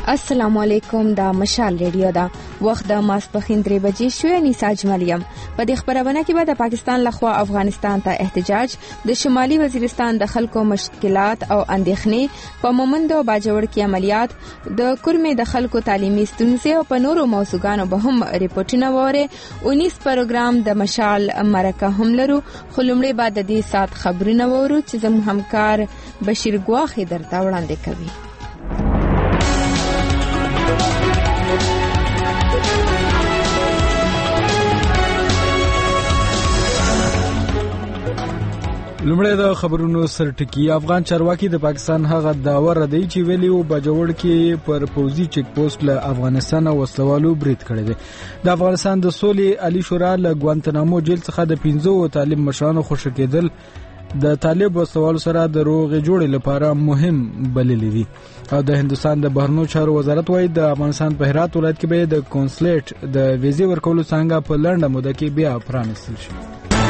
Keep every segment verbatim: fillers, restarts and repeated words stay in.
السلام علیکم. دا مشال ریډیو دا وخت د ماسپخین درې بجې شوې. نیسا اجملیم په دې خبرونه کې به د پاکستان لخوا افغانستان ته احتجاج، د شمالي وزیرستان د خلکو مشکلات او اندېښنې، په مومندو باجوړ کې عملیات، د کورمې د خلکو تعلیمي ستونزې او په نورو موضوعاتو به هم ریپورتونه وره. اونیس پروګرام د مشال مرکه هم لرو، خو لومړی بعد د دې سات خبرونه وورو چې زموږ همکار بشیر ګواخي درته وړاندې کوي. لومړی د خبرونو سرټکی. افغان چارواکي د پاکستان هغه داور ردی چې ویلی او باجوړ کې پر پوزي چیک پوسټ له افغانستان او وسلوالو برید کړی دی. د افغانستان د سولې عالی شورا له ګوانتنامو جیل څخه د پنځو طالب مشرانو خوشی کېدل د طالب وسلوالو سره د روغې جوړې لپاره مهم بللی دي. او د هندستان د بهرنیو چارو وزارت وایي د افغانستان په هرات ولایت کې به د کونسلیټ د ویزې ورکولو څنګه په لنډه موده کې بیا پرانیستل شي.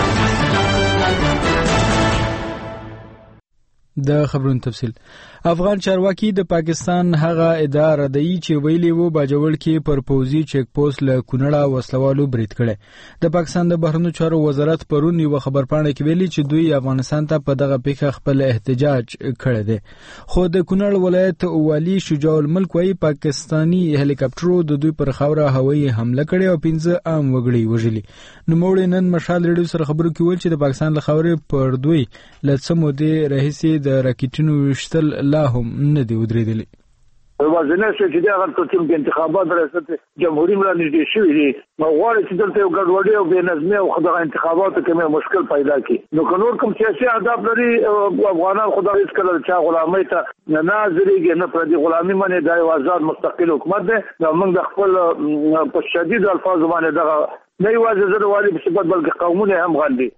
د خبرونو تفصیل. افغان چارواکي د پاکستان هغه اداره دی چې ویلي وو باجوړ کې پر پوزي چیک پوسټ له کونړه وسلوالو برید کړي. د پاکستان د بهرنیو چارو وزارت پرون یو خبرپاڼه کې ویلي چې دوی افغانستان ته په دغه پیښه خپل احتجاج کړی دی. خو د کونړ ولایت والی شجاع الملک وايي پاکستاني هلیکاپټرو د دوی پر خاوره هوایي حمله کړې او پنځه عام وګړي وژلي. نو موږ نن مشال ریډیو سره خبرو کې ول چې د پاکستان له خاورې پر دوی لڅ مودې راهیسې د راکټونو وشتل لا هم نه دی ودرېدلی. وازنه چې دا هغه ټول انتخابات ریاست جمهوریت ملانږدې شوې دي، نو غواړي چې دلته یو ګډوډي او بې نظمي او خدای انتخاباتو کې مې مشکل پیدا کړي. نو کنور کوم سیاسي اهداف لري افغانان خدای هیڅ کله چا غلامۍ ته نه ناظرېږي، نه پر دې غلامي باندې د آزاد مستقل حکومت دی. نو موږ د خپل په شدید الفاظ باندې دغه نه یوازې زه د والي په صفت بلکې قومونه هم غندي.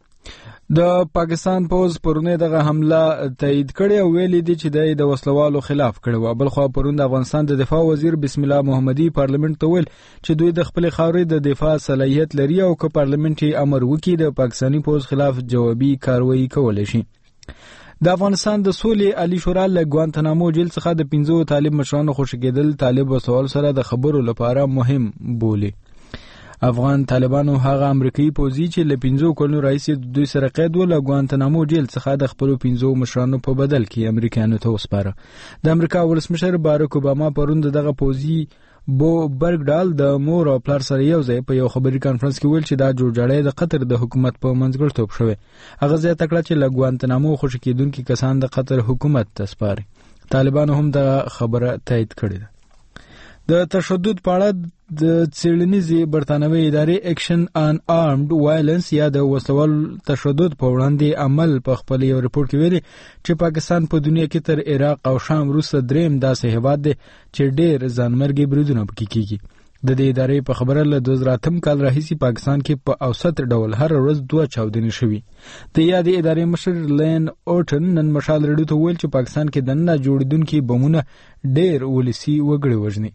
د پاکستان پوز پرونه دغه حمله تایید کړي او ویلي دي چې د وسلوالو خلاف کړي و. بل خو پرون د افغانستان د دفاع وزیر بسم الله محمدي پارلیمنت ته ویل چې دوی د خپل خاورې د دفاع صلاحیت لري او که پارلیمنت امر وکړي د پاکستاني پوز خلاف جوابي کاروایی کولای شي. د افغانستان د سولې عالی شورا له ګوانتنامو جیل څخه د پنځو طالب مشرانو خوشی کېدل طالب وسوال سره د خبرو لپاره مهم بولي. افغان طالبانو هغه امریکایي پوزي چې له پنځو کلونو راهیسې دوی سره قید و له ګوانتنامو جیل څخه د خپلو پنځو مشرانو په بدل کې امریکایانو ته وسپاره. د امریکا ولسمشر باراک اوباما پرون دغه پوزي بو برګډال د مور او پلار سره یو ځای په یو خبري کانفرنس کې ویل چې دا جوړجاړی د قطر د حکومت په منځګړیتوب شوی. هغه زیاته کړه چې له ګوانتنامو خوشي کېدونکي کسان د قطر حکومت ته سپاري. طالبانو هم د خبره تایید کړې ده. د تشدد په اړه د څېړنیزې برتانوي ادارې اکشن آن آرمډ وایلنس یا د وسلوال تشدد په وړاندې عمل په خپل یو رپورټ کې ویلي چې پاکستان په دنیا کې تر عراق او شام وروسته دریم داسې هیواد دی چې ډېر ځانمرګي بریدونه پکې کیږي. د دې ادارې په خبره له دوه زره اتم کال راهیسې پاکستان کې په اوسط ډول هر ورځ دوه چاودنې شوي. د یادې ادارې مشر لین اوټن نن مشال ریډیو ته ویل چې پاکستان کې دننه جوړېدونکي بمونه ډېر ولسي وګړي وژني.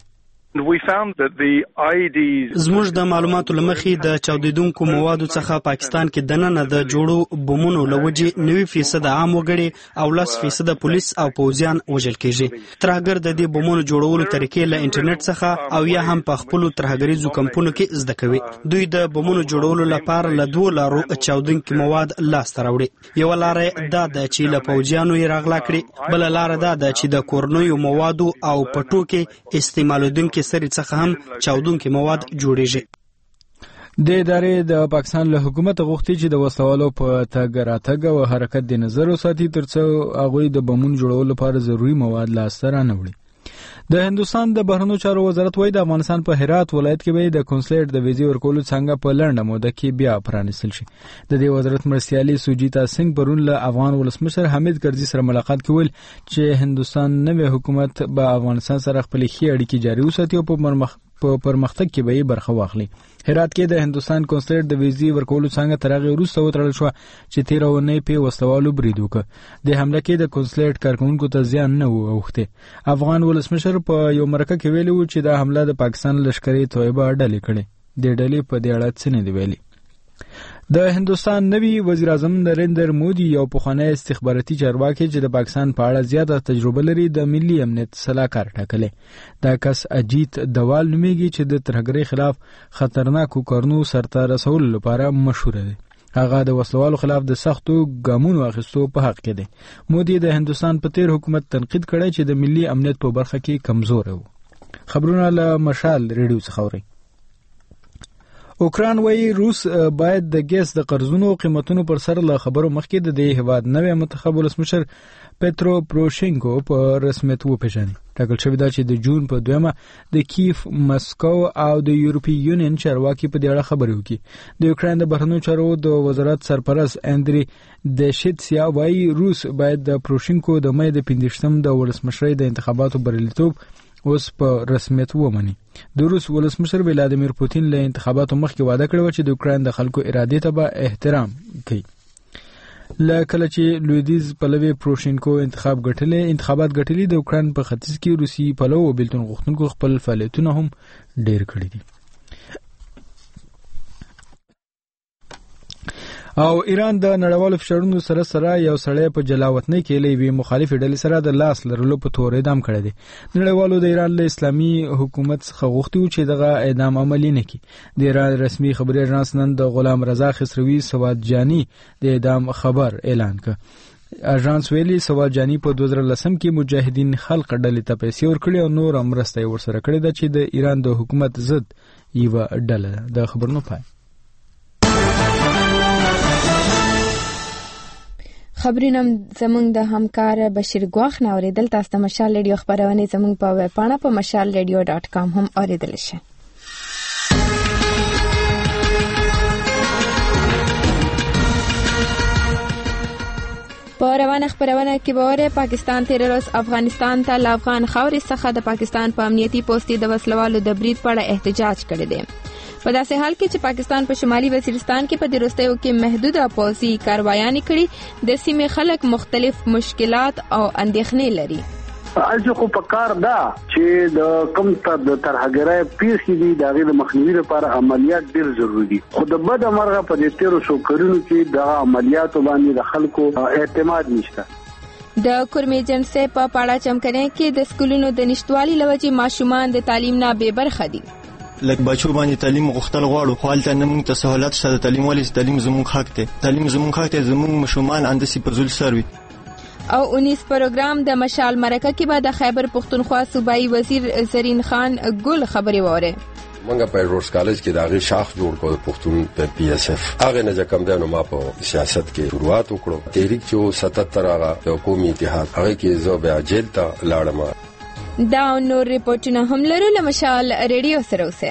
زموږ د معلوماتو لمخې د چاودیدونکو موادو څخه پاکستان کې دننه د جوړو بمونو لوجې نوي فیصد عام وګړي او لس فیصد پولیس او پوځیان وژل کېږي. ترهګر د دې بمونو جوړولو طریقې له انټرنیټ څخه او یا هم په خپلو ترهګریزو کمپونو کې زده کوي. دوی د بمونو جوړولو لپاره له دوه لارو چاودونکي مواد لاسته راوړي. یو لار دا ده چې له پوځیانو یې راغلا کړي، بل لار دا ده چې د کورنیو موادو او پټو کې استعمالودونکي سری څخه هم چاودونکي مواد جوړیږي. د ادارې د پاکستان له حکومت غوښتي چې د وسلوالو په تګ راتګ او حرکت د نظر وساتي ترڅو هغوی د بمونو جوړولو لپاره ضروري مواد لاسته رانوړي. د هندستان د بهرنیو چارو وزارت وايي د افغانستان په هرات ولایت کې به د کونسلیټ د ویزې ورکولو څنګه په لنډه موده کې بیا پرانیستل شي. د دې وزارت مرستیالي سوجیتا سنگ پرون له افغان ولسمشر حمید کرزي سره ملاقات کې ویل چې هندستان نوې حکومت به افغانستان سره خپل ښې اړیکې جاري وساتي او په مرمخ په پرمختګ کې به برخه واخلي. هرات کې د هندستان کونسلیټ د ویزې ورکولو څنګه تر هغه وروسته وتړل شو چې تیر اونۍ په وسلوالو برید وکړ. د حمله کې د کونسلیټ کارکونکو ته زیان نه و اوخته. افغان ولسمشر په یو مرکه کې ویلي و چې د حمله د پاکستان لشکري تویبه ډلې کړي. د ډلې په دې اړه څه نه دی ویلي. د هندستان نوی وزیر اعظم نریندر مودي یو پخوانی استخباراتي چارواکي چې د پاکستان په اړه زیاته تجربه لري د ملي امنیت سلاکار ټاکلې. دا کس اجیت دوال نومیږي چې د ترهګرۍ خلاف خطرناکو کارونو سرته رسولو لپاره مشهور دی. هغه د وسلوالو خلاف د سختو ګامونو اخیستو په حق کې دی. مودي د هندستان په تیر حکومت تنقید کړی چې د ملي امنیت په برخه کې کمزور و. خبرونه له مشال ریډیو څخه اوري. اوکران وایي روس باید د ګیس د قرضونو قیمتونو پر سر له خبرو مخکې د دې هیواد نوی منتخب ولسمشر پترو پروشینکو په رسمیت وپېژني. ټاکل شوی دا چې د جون په دویمه د کیف، مسکو او د یورپي یونین چارواکي په دې اړه خبرې وکړي. د اوکران د بهرنیو چارو د وزارت سرپرست اندری دشیتسیا وایي روس باید د پروشینکو د مې د پنځه د ولسمشرۍ د انتخاباتو بریالیتوب اوس په رسمیت ومني. د روس ولسمشر ولادیمیر پوتین له انتخاباتو مخکې وعده کړې و چې د اوکران د خلکو ارادې ته به احترام کوي. له کله چې لویدیز پلوی پروشینکو انتخاب ګټلې انتخابات ګټلې د اوکران په ختیځ کې روسي پلو او بیلتون غوښتونکو خپل فعالیتونه هم ډېر کړي دي. او ایران د نړیوالو فشارونو سره سره یو سړی په جلاوطنۍ کې له یوې مخالفې ډلې سره د لاس لرلو په تور اعدام کړی دی. نړیوالو د ایران له اسلامي حکومت څخه غوښتي و چې دغه اعدام عملي نه کړي. د ایران رسمي خبري اژانس نن د غلام رضا خسروي سوادجاني د اعدام خبر اعلان کړ. اژانس ویلي سوادجاني په دوه زره لسم کې مجاهدین خلق ډلې ته پیسې ورکړي او نور مرسته یې ورسره کړې ده چې د ایران د حکومت ضد یوه ډله ده. د خبرونو پای. خبرونه زموږ د همکار بشیر ګواخ نه اوریدل. تاسو ته مشال ریډیو خبرونه زموږ په ویب پاڼه په مشال ریډیو ډاټ کام هم اوریدل شي. په روانه خبرونه کې به پاکستان تیر ورځ افغانستان ته له افغان خاورې څخه د پاکستان په امنیتي پوستې د وسلوالو د برید په اړه احتجاج کړی دی. په داسې حال کې چې پاکستان په شمالي وزیرستان کې په دې وروستیو کې محدوده پوځي کاروایانې کړي، د سیمې خلک مختلف مشکلات او اندېښنې لري. اځو خو په کار دا چې د کم ته د ترهګرۍ پیښې دي د غیر مخنیوي لپاره عملیات ډېر ضروري دي. خو د بد مرغه په دې تیرو شو کړنو کې د عملیاتو باندې د خلکو اعتماد نشته. د کورمې جنسي په پاړه چمکنه کې د سکولونو د نشټوالي لوجې ماشومان د تعلیم نه بې برخه دي. لکه بچو باندې تعلیم غوښتل غواړو خو هلته نه موږ ته سہولت شته. تعلیم ولې تعلیم زموږ حق دی. تعلیم زموږ حق دی. زموږ ماشومان اندسي په ذل سروي. او اونیس پروګرام د مشال مرکه کې به د خیبر پختونخوا صوبایي وزیر زرین خان ګل خبري وره. منګه په روز کالج کې داغه شاخ جوړ کړ پښتون په پی اس اف. هغه نه کوم دنو ما په سیاست کې شروعات وکړو. تحریک چې ستتر هغه د قومي اتحاد هغه کې زو به اجل ته لاړم. دا نور ریپورتونه هم لرو له مشال ریډیو سره اوسه.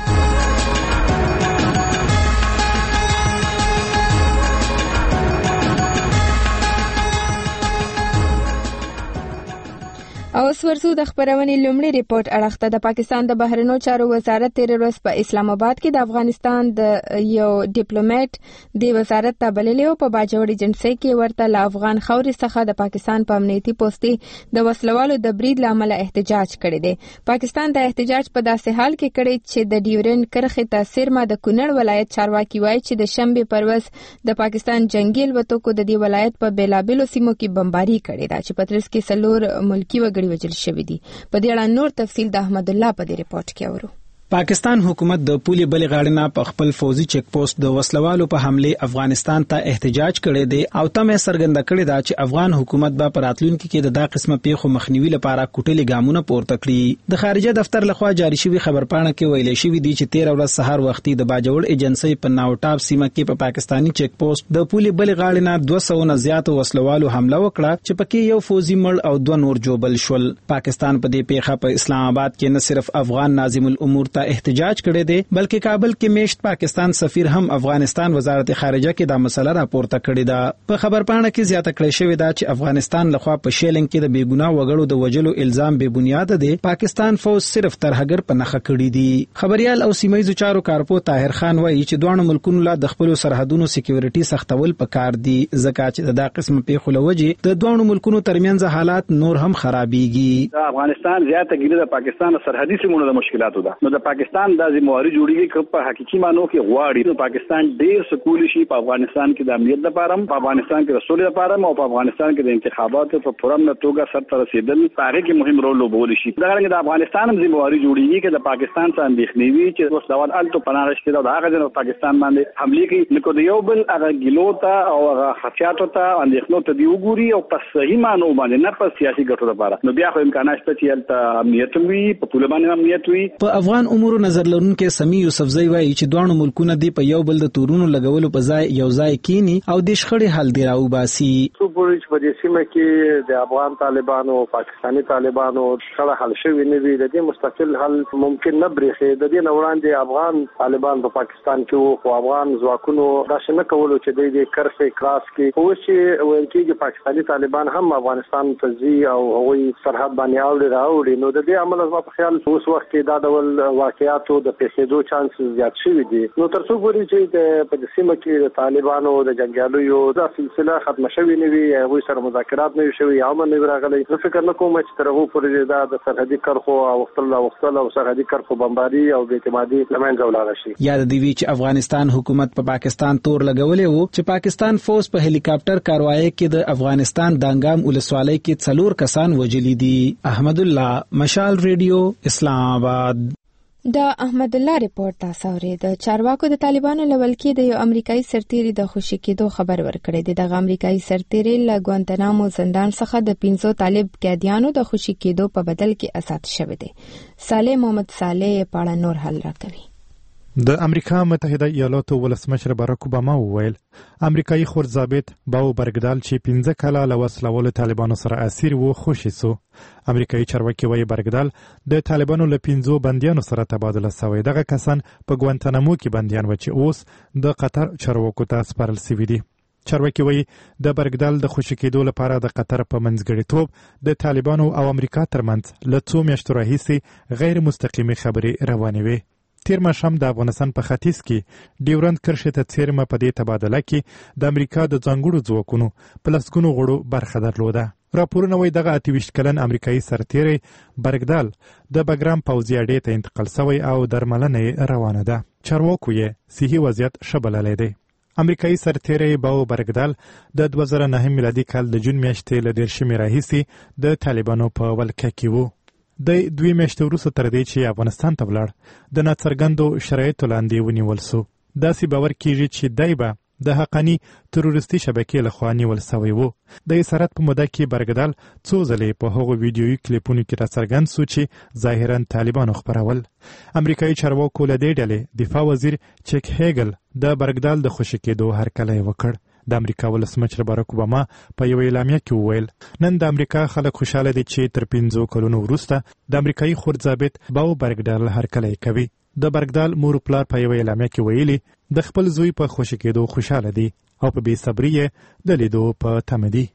او ورسو د خبرونې لومړی ریپورت اړخته. د پاکستان د بهرنیو چارو وزارت تیر ورځ په اسلام آباد کې د افغانستان د یو ډیپلوماټ د وزارت ته بللی او په باجوړ ایجنسی کې ورته له افغان خاورې څخه د پاکستان په امنیتي پوستې د وسلوالو د برید لامل احتجاج کړی دی. پاکستان د احتجاج په داسې حال کې کړی چې د ډیورن کرښې ته سیرما د کونړ ولایت چارواکي وایي چې د شنبه پر ورځ د پاکستان جنگي الوتکو د دې ولایت په بیلابیلو سیمو کې بمباري کړې ده چې پترس کې سلور ملکی وګړي وجل شوی دي. په دې اړه نور تفصیل د احمد الله په دې ریپورت کې اورو. پاکستان حکومت د پولې بلې غاړې نه په خپل فوزي چیک پوسټ د وسلوالو په حمله افغانستان ته احتجاج کړی دی او تمه څرګنده کړې ده چې افغان حکومت به په راتلونکي کې د دا قسمه پیښو مخنیوي لپاره کوټلې ګامونه پورته کړي. د خارجه دفتر لخوا جاری شوی خبرپاڼه کې ویل شوی دی چې تیر ورځ سهار وختي د باجوړ ایجنسی په ناوټاپ سیمه کې په پاکستانی چیک پوسټ د پولې بلې غاړې نه دوه سوه نه زیات وسلوالو حمله وکړه چې پکې یو فوزي مړ او دوه نور جوبل شول. پاکستان په دې پیښه په اسلام آباد کې نه صرف افغان ناظم الامور ته احتجاج کړی دی بلکې کابل کې میشت پاکستان سفیر هم افغانستان وزارت خارجه کې دا مسله راپورته کړې ده. په خبرپاڼه کې زیاته کړې شوې ده چې افغانستان لخوا په شیلنګ کې د بیګناه وګړو د وجلو الزام بے بنیاد دی. پاکستان فوج صرف ترهګر په نخښه کړی دي. خبريال او سیمایي چارو کارپو طاهر خان وایي چې دوه ملکونو له د خپل سرحدونو سکیورټي سختول پکار دي ځکه چې دا قسم پیښو لوجې د دوه ملکونو ترمنځ حالات نور هم خرابيږي. افغانستان زیاته ګیره د پاکستان سرحدي سیمونو د مشکلاتو ده. نو د پاکستان د ذمہواری جوړیږي چې په حقيقي معنی کې غواړي نو پاکستان ډېر سکول شي په افغانستان کې د امنیت لپاره په افغانستان کې د سولې لپاره او په افغانستان کې د انتخاباتو په پرمنه توګه سرته رسیدل هغه کې مهم رول لوبول شي دا رنګ د افغانستان هم ذمہواری جوړیږي چې د پاکستان څخه اندېښنې وي چې اوس ډول الټو پناه شي دا هغه د پاکستان باندې حمله کوي نو د یو بل هغه ګلوتا او هغه خفیاتو ته اندېښنو ته دی وګوري او په صحیح معنی باندې نه په سیاسي ګټو لپاره نو بیا خو امکانات شته چې الته امنیت وي په پوله باندې امنیت وي په افغان امور نظر لرونکو سمي یوسفزئی وایي چې دوه ملکونه دی په یو بل د تورونو لګولو په ځای یو ځای کینی او د شخړې حل دی راو باسي څو پوری چې په دې سیمه کې د افغان طالبانو او پاکستاني طالبانو شخړه حل شوې نه وي د دې مستقل حل ممکن نه برېښي د دې وړاندې افغان طالبان په پاکستان کې او افغان ځواکونو دا څنګه کولو چې د دې کرښې کراس کې او چې ویل کېږي پاکستاني طالبان هم افغانستان ته ځي او هغوی سرحد باندې اوړي راوړي نو د دې عمل په خیال اوس وخت کې دا ډول واقعیاتو د پیښېدو چانس زیات شوی دی نو تر څو پورې چې د په سیمه کې د طالبانو د جنگیالیو دا سلسله ختم شوی نه وي هغوی سره مذاکرات نه شوي یا هم نه راغلي نو فکر نه کوم چې تر هغه پورې دا د سرحدي کرښو او وختل وختل او سرحدي کرښو بمباري او بې اعتمادي لمنځه ولاړ شي یاد دی چې افغانستان حکومت په پاکستان تور لګولې وو چې پاکستان فوج په هلیکاپټر کاروایی کې د افغانستان دانګام ولسوالۍ کې څلور کسان وژلي دي احمد الله مشال ریډیو اسلام آباد د احمد الله ریپورت تاسو اورئ د چارواکو د طالبانو لول کې د یو امریکایي سرتیری د خوشی کېدو خبر ورکړی دی د امریکایي سرتیری له ګوانتنامو زندان څخه د پنځو طالب قیدیانو د خوشی کېدو په بدل کې آزاد شوی دی صالح محمد صالح پاړه نور حل راکوي د امریکا متحده ایالاتو ولسمشر باراک اوباما وویل امریکایي خورضابط باو برګدال چې پنځه کاله له وسلوالو طالبانو سره اسیر وو خوشی سو امریکایي چارواکي وایي برګدال د طالبانو له پنځو بندیانو سره تبادله شوی دغه کسان په ګوانتنامو کې بندیان و چې اوس د قطر چارواکو ته سپارل شوي دي چارواکي وایي د برګدال د خوشی کېدو لپاره د قطر په منځګړیتوب د طالبانو او امریکا ترمنځ له څو میاشتو راهیسې غیر مستقیمې خبرې روانې وي تیر ماښام د افغانستان په ختیځ کې ډیورند کرښې ته څیرمه په دې تبادله کې د امریکا د ځانګړو ځواکونو په لسګونو غړو برخه درلوده راپورونه وایي دغه اته ویشت کلن امریکایي سرتیری برګدال د بګرام پوځي اډې ته انتقال شوی او درملنه روانه ده چارواکو یې صحي وضعیت ښه بللی دی امریکایي سرتیری باو برګدال د دوه زره نهم میلادي کال د جون میاشتې له دېرشمې راهیسې د طالبانو په ولکه کې و د دوی میاشتې وروسته تر دې چې افغانستان ته ولاړ د ناڅرګندو شرایطو لاندې ونیول سو داسې باور کیږي چې دی به د حقاني تروریستي شبکې لخوا نیول شوی و د اسارت په موده کې برګدال څو ځلې په هغو ویډیویي کلیپونو کې راڅرګند سو چې ظاهرا طالبانو خپرول امریکایي چارواکو له دې ډلې دفاع وزیر چک هیګل د برګدال د خوشي کېدو هرکلی وکړ د امریکا ولسمشر باراک اوباما په یو اعلامیه کې وویل نن د امریکا خلک خوشاله دي چې تر پنځو کلونو وروسته د امریکایي خورضابط باو برګدال هرکلی کوي د برګدال مور پلار په یو اعلامیه کې ویلي د خپل زوی په خوشي کېدو خوشاله دي او په بې صبري یې د لیدو په تمه دي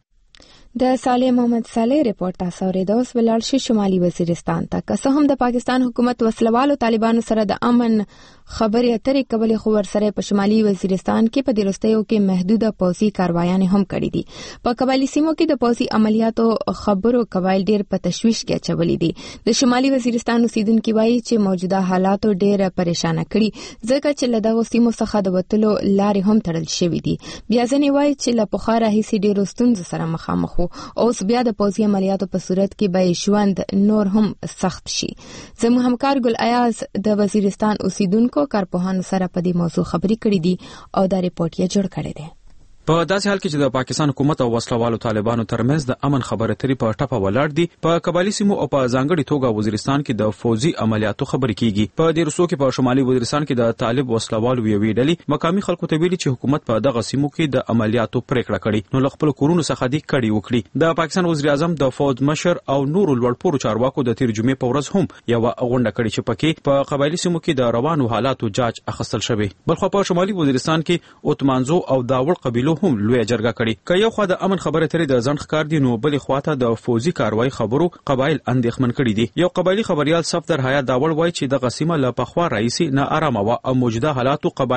د صالح محمد صالح ریپورت تاسو اورئ اوس ولر شي شمالي وزیرستان ته که څه هم د پاکستان حکومت وسلوالو طالبانو سره د امن خبرې اترې کولې خو ورسره په شمالي وزیرستان کې په دروستیو کې محدوده پوځي کاروایان هم کړې دي په قبایلی سیمو کې د پوځي عملیاتو خبرو قبایل ډېر په تشویش کې اچولې دي د شمالي وزیرستان اوسیدونکو وایي چې موجوده حالاتو ډېر پریشان کړي ځکه چې له دغه سیمو څخه د وټلو لارې هم تړل شوې دي بیا ځنې وایي چې له پخوا راهیسې ډېر ستونزو سره مخامخ اوس بیا د پوځي عملیاتو په صورت کې به ژوند نور هم سخت شي زموږ همکار ګل ایاز د وزیرستان اوسیدونکو کارپوهانو سره په دې موضوع خبرې کړې دي او دا ریپورت یې جوړ کړی دی په داسې حال کې چې د پاکستان حکومت او وسلوالو طالبانو ترمنځ د امن خبرې اترې په ټپه ولاړ دي په قبایلی سیمو او په ځانګړي توګه وزیرستان کې د فوزي عملیاتو خبرې کیږي په دې رسو کې په شمالي وزیرستان کې د طالب وسلوالو یوې ډلې مقامي خلکو ته ویلي چې حکومت په دغه سیمو کې د عملیاتو پریکړه کړې نو خپل کورونو څخه دې کړي وکړي د پاکستان وزیر اعظم د فوج مشر او نور لوړپوړو چارواکو د تیر جمعې په ورځ هم یو غونډه کړې چې پکې په قبایلی سیمو کې د روانو حالاتو جاج اخیستل شوی بلخو په شمالي وزیرستان کې اوتمانزو او داوړ قبیلو هم لوی جرګه کړي که یو خوا د امن خبره ترې د ځن ښکار دي نو بلې خواته د فوزي کاروای خبرو قبایل اندېښمن کړي دي یو قبایلی خبريال صفدر حیا داوړ وایي چې د قسمه له پخوا رئیسي نه آرامه و او موجوده حالاتو قبایل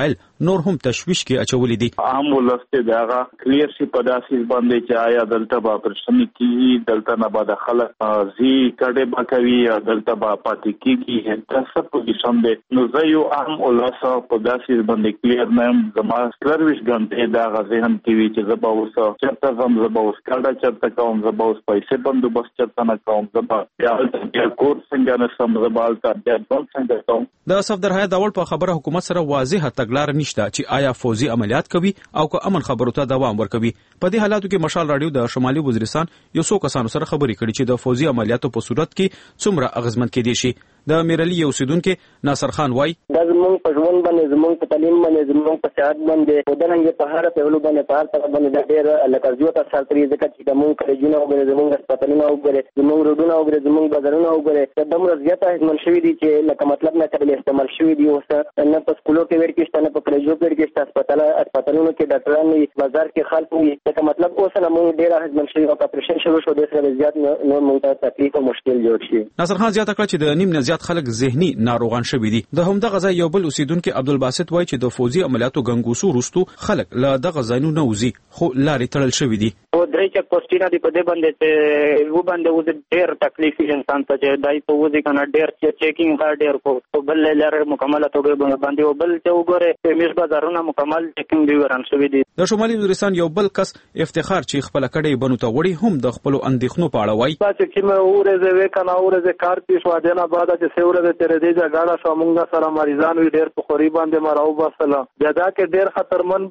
نور هم تشویش کې اچولې دي. عام ولسته داغه کلیر شي په داسې باندې چې آیا دلته به پرشنی کیږي، دلته نه به د خلک زی کډه به کوي، دلته به پاتې کیږي، تاسو په دې سم دي. نو زه یو عام ولسته په داسې باندې کلیر نیم زما سرویس ګنټه داغه ذهن کې وی چې زه به اوسه چرته زم زه به اوس کډه چرته کوم، زه به اوس پیسې بندوبست چرته نه کوم، زه به بیا د کور څنګه نه سم زه به الته بیا څنګه کوم. د صفدر حیا داول په خبره حکومت سره واضح تګلار نشته چې آیا فوزي عملیات کوي او که امن خبرو ته دوام ورکوي. په دې حالاتو کې مشال رادیو د شمالي وزیرستان یو څو کسانو سره خبرې کړې چې د فوزي عملیاتو په صورت کې څومره اغیزمن کېدی شي. د میرلی یو سیدونکو ناصر خان وای د زمون په ژوند باندې زمون په تعلیم باندې زمون په صحت باندې ودانګي په هر په ولو باندې په هر طرف باندې ډېر لکه زیات اثر کوي ځکه چې د مونږ کړهجونه او د زمون هسپتالونه او د زمون روډونه او د زمون بازارونه او د دمر زیات اهمن شوی دي چې لکه مطلب نه قابل استعمال شوی دي. اوس نه په سکولو کې ورکې شته، نه په کلیجو کې ورکې شته، هسپتال هسپتالونو کې ډاکټران وي، بازار کې خلک وي، لکه مطلب اوس نه مونږ ډېر اهمن شوی او اپریشن شروع شو، د سره زیات نور مونږ ته تکلیف او مشکل جوړ شي. ناصر خان زیاته کړ چې د نیم نه زیات خلک ذهني ناروغان شوي دي. د همدغه ځای یو بل اوسیدونکو عبدالباسط وایي چې د فوزي عملیاتو غنګوسو وروستو خلک له دغه ځایونو نه وځي خو لارې تړل شوي دي. او درې چک پوسټونه دي په دې باندې چې و باندې و ډېر تکلیف انسان ته چې دای په وځي کنه ډېر چیکینګ کا ډېر کو بل لاره مکمله توګه باندې او بل چې وګوره میش بازارونه مکمل چیکینګ دی وران شوي دي. د شمالي وزیرستان یو بل کس افتخار چې خپل کډې بنو ته وړي هم د خپل اندېښنو په اړه وایي چې مې اورزه وکنه اورزه کار پیښ وادنه بعد چې سیوره تر دې ځګاړه شو موږ سره مریضان وی ډېر په خوري باندې مراو بسله دا کې ډېر خطرمن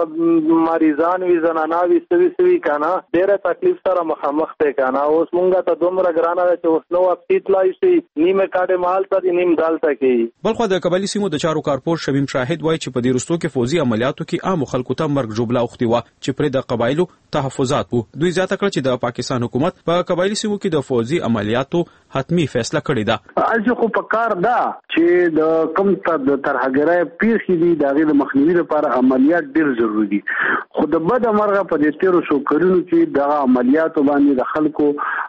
به مریضان وی زنانا وی سوي سوي کنه ډېر تکلیف سره مخامخ ته کنه. اوس موږ ته دومره ګرانه چې اوس نو اپیټ لای شي نیمه کاډه مال ته نیم دالته کې. بلخو د قبایلی سیمو د چارو کارپور شمیم شاهد وایي چې په دې رستو کې فوزي عملیاتو کې عام خلکو ته مرګ جوړه اوختي و چې پر د قبایلو تحفظات وو. دوی زیاته کړ چې د پاکستان حکومت په قبایلی سیمو کې د فوزي عملیاتو حتمی فیصله کړې ده. اځ خو په کار ده چې د کم ته د ترهګرای پیښې دي د غیر مخنیوي لپاره عملیات ډیر ضروری دي. خو د بد مرغه په دې تیرو شو کړنو کې د عملیاتو باندې د خلکو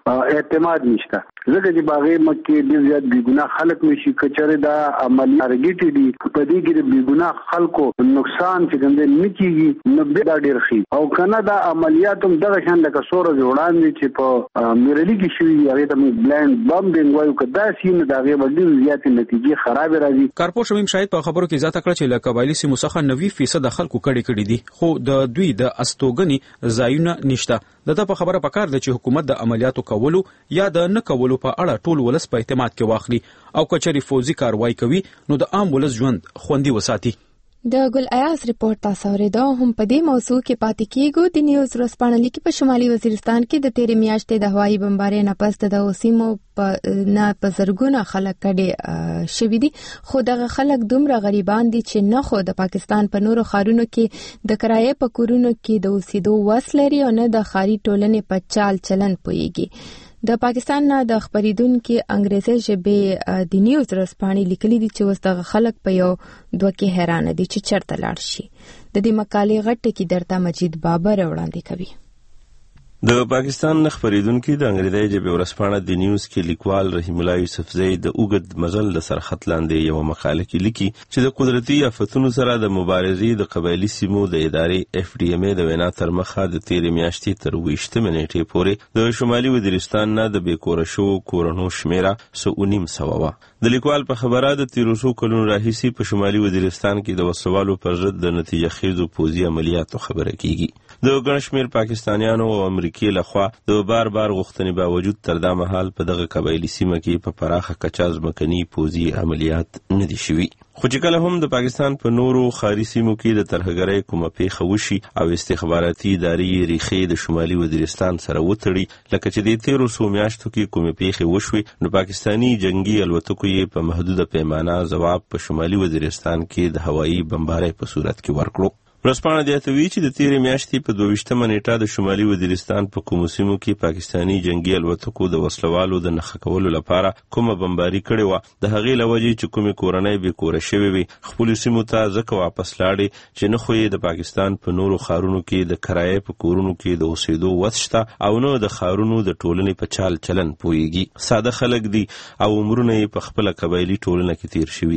اعتماد نشته. زګه چې باغې مکه ډیر زیات بی ګناه خلک نشي کچره دا عملیات رګیټي دي په دې کې بی ګناه خلکو نقصان چې ګنده نکېږي نو به دا ډیر خي او کنه دا عملیات هم دغه شان لکه سور جوړان دي چې په میرلی کې شوی هغه د بلند بم بنګوایو کدا سین دغه باندې زیات نتیجې خراب راځي. کارپور شمیم شاهد په خبرو کې زیاته کړ چې له قبایلی سیمو څخه نوي فیصد خلکو کړي کړي دي خو د دوی د استوګنې ځایونه نشته. دته په خبره پکار ده چې حکومت د عملیاتو کولو یا د نه کولو په اړه ټول ولس په اعتماد کې واخلي او کچري فوزي کاروایی کوي نو د عام ولس ژوند خوندي وساتي. د ګل ایاز ریپورت تاسو اوریدو هم په دې موضوع کې پاتې کیږو. د نیوز ورځپاڼه لیکي په شمالي وزیرستان کې د تیرې میاشتې د هوایي بمبارۍ نه پس د اوسیمو په نه په زرګونه خلک کډې شوي دي خو دغه خلک دومره غریبان دي چې نه خو د پاکستان په نورو ښارونو کې د کرایې په کورونو کې د اوسېدو وس لري او نه د ښاري ټولنې په چال چلن پوهیږي. د پاکستان نه د خبرېدونکو انګریزي ژبې د نیوز ورځپاڼې لیکلي دي چې اوس دغه خلک په یو دوه کې حیران دي چې چرته لاړ شي. د دې مقالې غټه کې درته مجید بابر وړاندې کوي. د پاکستان نه خبرېدونکو د انګریزي ژبې ورځپاڼه د نیوز کې لیکوال رحیم الله یوسفزئی د اوږد مزل د سرخط لاندې یو مقاله کې لیکي چې د قدرتي آفتونو سره د مبارزې د قبایلی سیمو د ادارې اف ډي ام ای د وینا تر مخه د تیرې میاشتې تر ویشتمې نیټې پورې د شمالي وزیرستان نه د بیکوره شو کورونو شمیره څو نیم سوه وه. د لیکوال په خبره د تیرو څو کلونو راهیسې په شمالي وزیرستان کې د وسلوالو پر ضد د نتیجه خیزو پوځي عملیاتو خبره کیږي. د ګڼ شمېر پاکستانیانو او امریکایي لخوا د بار بار غوښتنې باوجود تر دا مهال په دغه قبایلي سیمه کې په پراخه کچه ځمکني پوځي عملیات نه دي شوي. خو چې کله هم د پاکستان په نورو ښاري سیمو کې د ترهګرۍ کومه پیښه وشي او استخباراتي ادارې ریښې د شمالي وزیرستان سره وتړي لکه چې د تیرو څو میاشتو کې کومې پیښې وشوې نو پاکستاني جنگي الوتکو یې په محدوده پیمانه ځواب په شمالي وزیرستان کې د هوایي بمبارۍ په صورت کې ورکړو. ورځپاڼه زیاتوي چې د تیرې میاشتې په دویشتمه نیټه د شمالي وزیرستان په کومو سیمو کې پاکستاني جنگي الوتکو د وسلوالو د نښه کولو لپاره کومه بمباري کړې وه د هغې له وجې چې کومې کورنۍ بېکوره شوې وې خپلو سیمو ته ځکه واپس لاړې چې نه خو یې د پاکستان په نورو ښارونو کې د کرایې په کورونو کې د اوسېدو وس شته او نه د ښارونو د ټولنې په چال چلن پوهېږي. ساده خلک دي او عمرونه یې په خپله قبایلي ټولنه کې تیر شوي دي.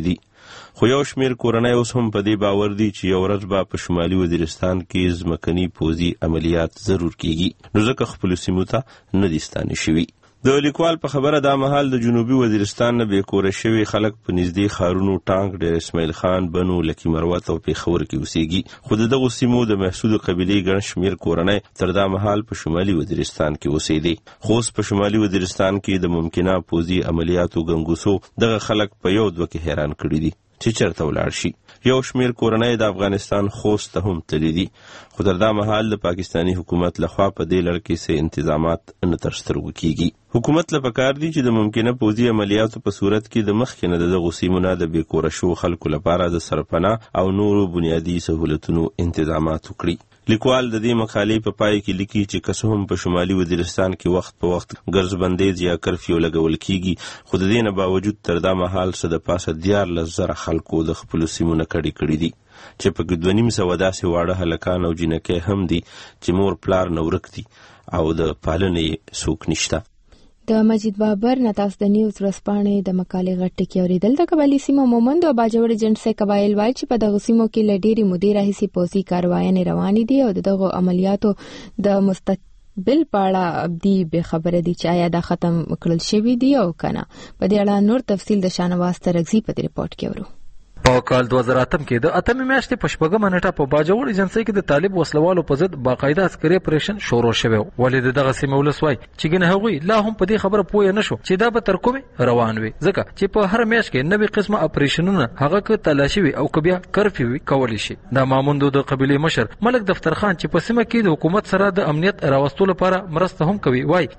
خو یو شمیر کورنۍ اوس هم په دې باور دي چې یو ورځ به په شمالي وزیرستان کې ځمکني پوځي عملیات ضرور کیږي، نو ځکه خپلو سیمو ته نه دي ستانه شوي. د لیکوال په خبره دا مهال د جنوبي وزیرستان نه بې کوره شوي خلک په نږدې ښارونو ټانک، ډیر اسماعیل خان، بنو، لکي مروت او پېښور کې اوسېږي، خو د دغو سیمو د محسود قبیلې ګڼ شمېر کورنۍ تر دا مهال په شمالي وزیرستان کې اوسېدې. خو اوس په شمالي وزیرستان کې د ممکنه پوځي عملیاتو ګنګوسو دغه خلک په یو دوه کې حیران کړي دي چې چېرته ولاړ شي. یو شمیر کورنۍ د افغانستان خوست ته هم تللي دي، خو تر دا مهال د پاکستاني حکومت لخوا په دې لړ کې څه انتظامات نه تر سترګو کیږي. حکومت له پکار دي چې د ممکنه پوځي عملیاتو په صورت کې د مخکې نه د دغو سیمو نه د بې کوره شوو خلکو لپاره د سرپناه او نورو بنیادي سهولتونو انتظامات وکړي. لیکوال د دې مقالې په پای کې لیکي چې که څه هم په شمالي وزیرستان کې وخت په وخت ګرځبندیز یا کرفیو لګول کیږي، خو د دې نه باوجود تر دا مهال څه د پاسه دیارلس زره خلکو د خپلو سیمو نه کډې کړي دي، چې په کې دوه نیم سوه داسې واړه هلکان او جینکۍ هم دي چې مور پلار نه ورک دي او د پالنې څوک نشته. د مجید بابر نتاس د نیوز ورځپاڼې د مقالې غټ ټکي اورېدل. د قبایلي سیمو مومند او باجوړ جنسي قبایل وایي چې په دغه سیمو کې له ډېرې مودې راهیسې پوځي کاروایانې روانې دي او دغه عملیاتو د مستقبل په اړه ابدي بې خبره دي چې آیا دا ختم کړل شوي دي او که نه. په دې اړه نور تفصیل د شانواز ترغزي په دې رپورټ کې اورو. په کال دوه زره اتم کې د اتمې میاشتې په شپږمه نیټه په باجوړ ایجنسۍ کې د طالب وسلوالو په ضد باقاعده عسکري اپریشن شروع شوی و. ولې د دغه سیمې ولس وایي چې ګنې هغوی لا هم په دې خبره پوه نه شو چې دا به تر کومې روان وي، ځکه چې په هر میاشت کې نوي قسمه اپریشنونه هغه که تلاشي وي او که بیا کرفیو وي کولی شي. د ماموندو د قبیلې مشر ملک دفتر خان چې په سیمه کې د حکومت سره د امنیت راوستلو لپاره مرسته هم کوي وایي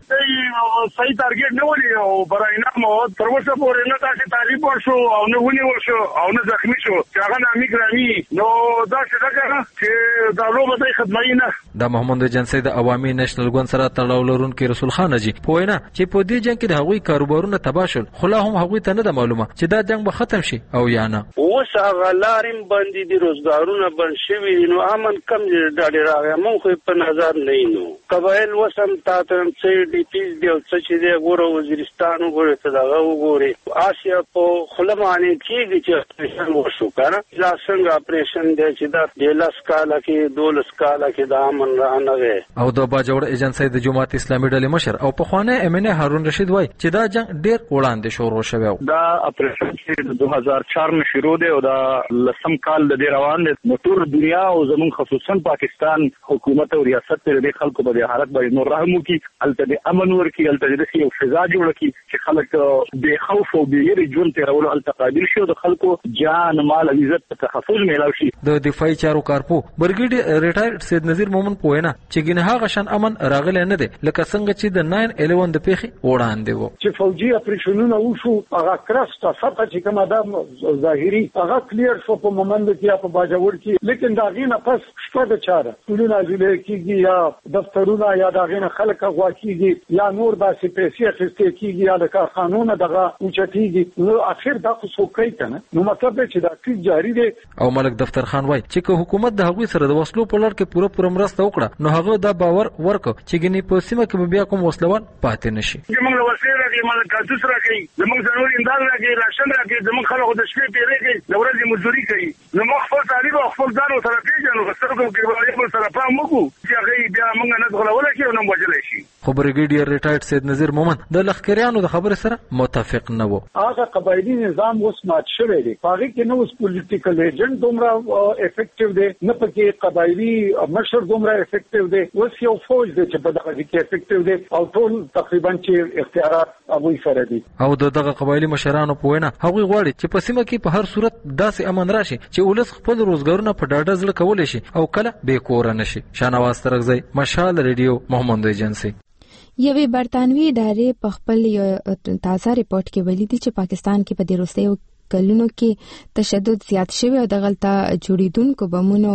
صحیح ټارګټ نه ولې او برای نه مو تر اوسه پورې نه تاسو طالب ورشو او نه ونیول شو او نه زخمی شو چې هغه نامي ګرامي نو دا څه ده چې دا لوبه د خدمت نه. د محمود جنسي د عوامي نېشنل ګوند سره تړاو لرونکي رسول خان جی په وینا چې په دې جنگ کې د هغوی کاروبارونه تباه شول، خو لا هم هغوی ته نه ده معلومه چې دا جنگ به ختم شي او یا نه. اوس هغه لارې بندې دي، روزګارونه بند شوي نو امن کم ډاډې راغی، موږ خو په نظر نه یو. قبایل وسم تاسو چې ډي پی دی څه چې دی ګوره وزیرستان وګوره ته دغه وګوره آسیا په خلمانه کېږي چې اپریشن وشو کنه. دا څنګه اپریشن دی چې دا د لاس کاله کې دولس کاله کې د امن رانه وي. او د باجوړ ایجنسۍ د جماعت اسلامي ډلې مشر او په خوانه ام ان هارون رشید وای چې دا جنگ ډیر وړاندې شروع شوی. دا اپریشن چې دوه هزار چار نه شروع دی او دا لسم کال د دې روان دی. نو ټول دنیا او زمون خصوصا پاکستان حکومت او ریاست پر دې خلکو په حالت باندې نور رحم وکي، الته د امن ورکی، الته د یو فضا جوړ کی چې خلک بے خوف او بے یری ژوند تیرولو الته قابل شي او د خلکو جان مال عزت ته تحفظ میلاو شي. د دفاعي چارو کارپو برګیډ ریټایر سید نذیر مومن پوینا چې ګنه هغه شان امن راغلی نه دی لکه څنګه چې د ناین الیون د پیخي وړاندې وو چې فوجي اپریشنونه وشو هغه کرسته سطح چې کومه د ظاهري هغه کلیر شو په مومند کې په باجوړ کې، لیکن دا غینه پس شپه د چاره ټولونه ځلې کېږي یا دفترونه یا دا غینه خلک غوا کېږي یا نور داسې پیسې اخیستې کېږي یا د کارخانونو دغه اوچتېږي. نو اخر دا خو څوک کوي کنه، نو مطلب دی چې دا کیس جاری دی. او ملک دفتر خان وای چې که حکومت د هغوی سره د وسلو په لړ کې پوره پوره مرسته وکړه نو هغه دا باور ورکړ چې ګنې په سیمه کې بیا کوم وسلوال پاتې نشي. موږ له وسلې راځي، موږ کارتوس راځي، زموږ ضروري امداد راځي، راشن راځي، زموږ خلکو د شپې پیری کوي، د ورځې مزدوري کوي. نو موږ خپل طالب او خپل ځان سره پیژنو، سترګو کې ولې سره پام وکړو چې هغه بیا موږ نه غولول شي او نه وجلای شي. خو برګیډیر ریټایرډ سید نذیر مومن د لخکریانو د خبرې سره متفق نه وو. هغه قبایلی نظام اوس مات شوی دی، هغه کې نو اوس پولیټیکل ایجنټ دومره افیکټیو دی، نه پکې قبایلی مشر دومره افیکټیو دی. اوس یو فوج دی چې په دغه کې افیکټیو دی او ټول تقریبا چې اختیارات هغوی سره دي. او دغه قبایلی مشرانو په وینا هغوی غواړي چې په سیمه کې په هر صورت داسې امن راشي چې ولس خپل روزګارونه په ډاډه زړه کولی شي او کله بې کوره نشي. شانواز ترغزی، مشال ریډیو، محمد ایجنسی. یوې برتانوي ادارې په خپل یو تازه ریپورت کې ویلي دي چې پاکستان کې په دې وروستیو کلونو کې تشدد زیات شوی او دغلته جوړیدونکو بمونو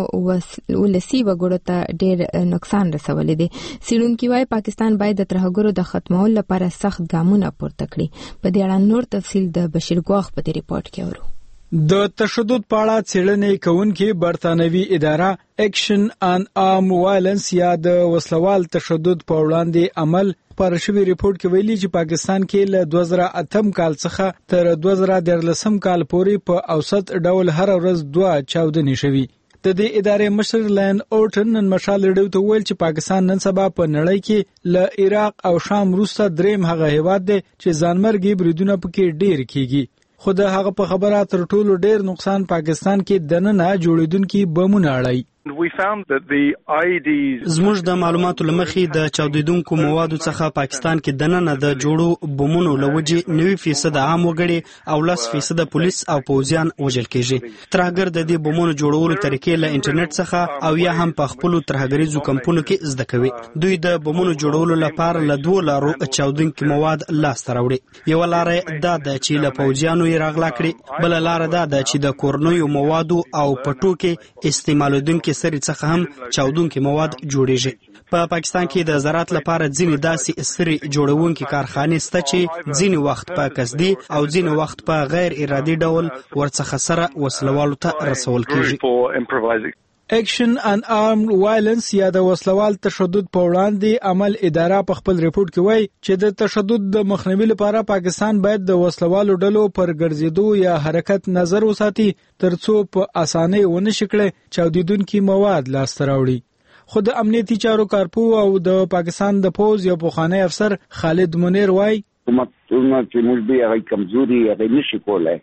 ولسی وګړو ته ډېر نقصان رسولی دی. څېړونکي وایي پاکستان باید د ترهګرو د ختمولو لپاره سخت ګامونه پورته کړي. په دې اړه نور تفصیل د بشیر ګواخ په دې ریپورت کې اورو. د تشدد په اړه څېړنې کوونکي برتانوي اداره اکشن ان آرم وایلنس یا د وسلوال تشدد په وړاندې عمل خبر شوی ریپورت کې ویلي چې پاکستان کې له دوه زره اتم کال څخه تر دوه زره ديارلسم کال پورې په اوسط ډول هر ورځ دوه چاودنې شوي. د دې ادارې مشر لین اورټن نن مشال ریډیو ته ویل چې پاکستان نن سبا په نړۍ کې له عراق او شام وروسته دریم هغه هیواد دی چې ځانمرګي بریدونه پکې ډیر کیږي. خو د هغه په خبره تر ټولو ډیر نقصان پاکستان کې دننه جوړیدونکي بمونه اړای. زموږ د معلوماتو لمخې د چاودیدونکو موادو څخه پاکستان کې دننه د جوړو بمونو لوجې نوي فیصد عام وګړي او لس فیصد پولیس او پوځیان وژل کېږي. ترهګر د دې بمونو جوړولو طریقې له انټرنیټ څخه او یا هم په خپل ترهګریزو کمپونو کې زده کوي. دوی د بمونو جوړولو لپاره له دوه لارو چاودونکي مواد لاس ته راوړي. یو لار دا ده چې له پوځیانو یې راغلا کړي، بل لار دا ده چې د کورنیو موادو او پټو کې استعمالودونکي سری څخه هم چاودونکي مواد جوړیږي. په پاکستان کې د زراعت لپاره ځینې داسې سری جوړونکي کارخانې شته چې ځینې وخت په قصدي او ځینې وخت په غیر ارادي ډول ورڅخه سره وسلوالو ته رسول کېږي. اکشن ان آرمډ وایلنس یا د وسلوال تشدد په وړاندې عمل اداره په خپل ریپورت کې وایي چې د تشدد د مخنیوي لپاره پاکستان باید د وسلوالو ډلو پر ګرځېدو یا حرکت نظر وساتي ترڅو په اسانۍ ونه شي کړي چاودیدونکي مواد لاسته راوړي. خو د امنیتي چارو کارپو او د پاکستان د پوز یو پخوانی افسر خالد منیر وایي حکومتونه چې موږ به هغه کمزوري هغه نشي کولای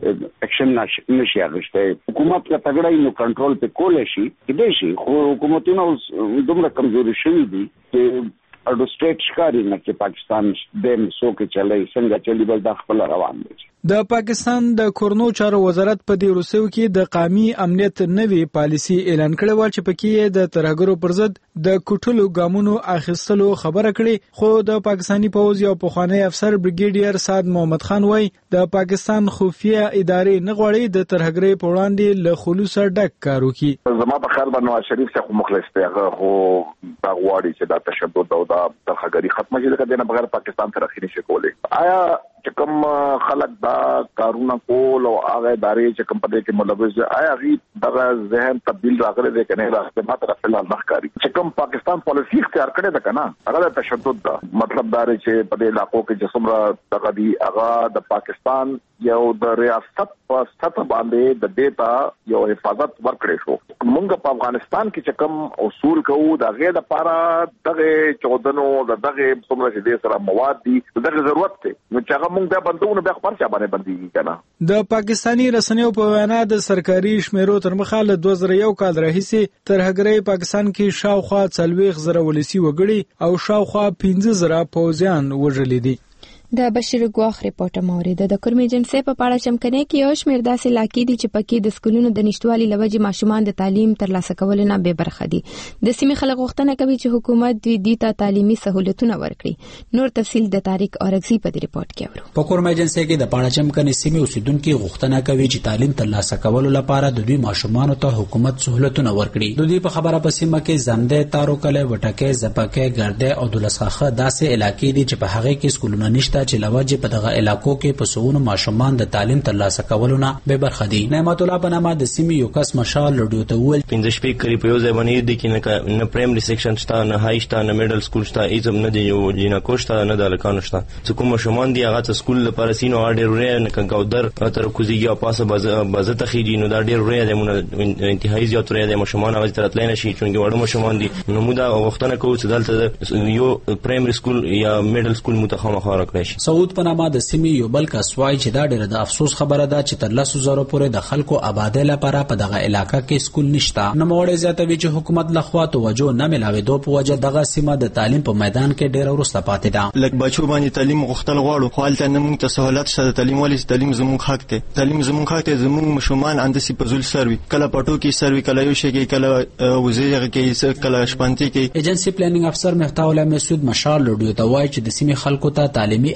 اکشن نشي اغشته. حکومت کا تګړای نو کنټرول په کولای شي کېدای شي، خو حکومتونه دومره کمزوري شوي دي چې اډو سټیټ ښکاري نه چې پاکستان د مسوکه چلای څنګه چلی بل د خپل روان دي. د پاکستان د کورنو چارو وزارت په دې روسیو کې د قومي امنیت نوې پالیسي اعلان کړې و چې پکې د ترهګرو پر ضد د کوټلو ګامونو اخیستلو خبره کړې. خو د پاکستانی پوز یو پخوانی افسر بریګیډیر سعد محمد خان وایي د پاکستان خفیه ادارې نه غواړي د ترهګرۍ په وړاندې له خلوص ډک کار وکړي. زما په خیال باندې نواز شریف څخه مخلص دی، هغه خو دا غواړي چې دا تشدد او دا ترهګري ختمه شي، ځکه دنه بغیر پاکستان ترقی نشي کولی. آیا چې کوم خلک دا کارونه کول او هغه ادارې چې کوم په دې کې ملوث دي، آیا غي دغه ذهن تبدیل راغلی دی کنه؟ راځي ما طرف له مخکاري چې کوم پاکستان پالیسی اختیار کړي ده کنه، هغه د تشدد ده. مطلب دا دی چې په دې علاقو کې چې څومره دغه دی هغه د پاکستان یو د ریاست په سطح باندې د دیتا یو حفاظت ورکړي شو. موږ په افغانستان کې چې کوم اصول کوو د غیر لپاره دغه چودنو دغه څومره چې د سره مواد دي دغه ضرورت دی، نو چې هغه موږ د بندونو به خبر چا باندې بنديږي کنه. د پاکستانی رسنیو په وینا د سرکاري شمیرو تر مخه له دوه زره یو کال راهیسې ترهګرۍ پاکستان کې شاوخوا څلوېښت زره ولسی وګړي او شاوخوا پنځه زره پوځیان وژلي دي. د بشیر ګواخ ریپورت موریده د کورمي جنسي په پاړه چمکنه کې یو شمېر داسې علاقې دي چې پکې د سکولونو د نشټوالي لوجې ماشومان د تعلیم ترلاسه کول نه به برخه دي. د سیمې خلک غوښتنه کوي چې حکومت دوی د تعلیمي سہولتونه ورکړي. نور تفصیل د طارق اورغزي په دې ریپورت کې اورو. په کورمي جنسي کې د پاړه چمکنه سیمې اوسیدونکو غوښتنه کوي چې تعلیم ترلاسه کول لپاره د دوی ماشومان ته حکومت سہولتونه ورکړي. د دوی په خبره په سیمه کې زمده تارو کله وټکه زپکه ګرده او دلساخه داسې علاقې دي چې په هغه کې سکولونه نشته چې لوجې په دغه علاقو کې په سونو ماشومان د تعلیم ترلاسه کولو نه به برخه دي. نعمت الله بنما د سیمې یو کس مشال لډیو ته ول پنځه شپې قریب یو ځای باندې دي کې نه پرایمري سیکشن شته، نه های شته، نه میډل سکول شته، ایزم نه دی یو جنا کوشته نه د لکانو شته. څه کوم ماشومان دي هغه سکول لپاره سینو اډر ورې نه کګودر تر کوزیږي او پاسه بازه تخیجی نو دا ډیر ورې د مون انتهایی زیات ورې د ماشومان هغه تر تلای نشي چې وړو ماشومان دي. نو موږ دا وختونه کوو چې دلته یو پرایمري سکول یا میډل سکول متخمه خاره کړی شي. سعود پنامه د سیمې یو بل کس وایي چې دا ډېر د افسوس خبره ده چې تر لسو زره پورې د خلکو آبادی لپاره په دغه علاقه کې سکول نشته. نوموړی زیاتوي چې حکومت لخوا توجه نه ملاوېدو په وجه دغه سیمه د تعلیم په میدان کې ډېر وروسته پاتې ده. لکه بچو باندې تعلیم غوښتل غواړو خو هلته نه موږ ته سہولت شته. تعلیم ولې تعلیم زموږ حق دی، تعلیم زموږ حق دی. زموږ ماشومان اندسي په زول سروي، کله پټو کې سروي، کله یو شي کې، کله وزیر کې، کله شپانتي کې. ایجنسی پلانینګ افسر مفتاح الله مسعود مشال لډیو ته وایي چې د سیمې خلکو ته تعلیمي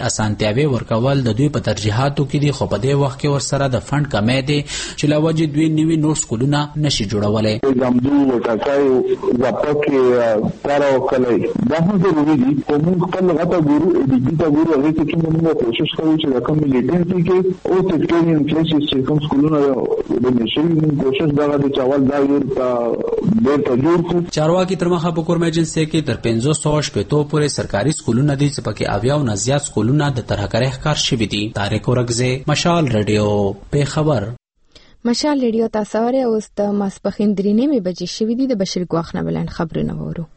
اسانتیاوي ورکول د دوی په ترجیحاتو کې دي، خو په دې وخت کې ورسره د فند کمی دی چې له وجې دوی نوي نور سکولونه نشي جوړولی. جامدو وټاکای زاپک کار او کلی دا هم ضروري دي، خو موږ خپل غته ګورو د دې ګورو هغه کې موږ کوشش کوو چې د کمیټې کې او سیکټوري انفلیشن چې کوم سکولونه د نشي موږ کوشش دا د چاول دا یو ډېر ته جوړ کړو. چارواکي تر مخه په کورم ایجنسي کې تر پنځه سوه شپېته پورې سرکاري سکولونه دي چې پکې اویا او نه زیات سکولونه د ترهګرۍ ښکار شوي دي. طارق اورګزی، مشال رادیو، پیښور. مشال رادیو تاسو اورئ. اوس د ماسپښین درې نیمې بجې شوي دي. د بشیر ګواښ نه بلند خبرونه وورو.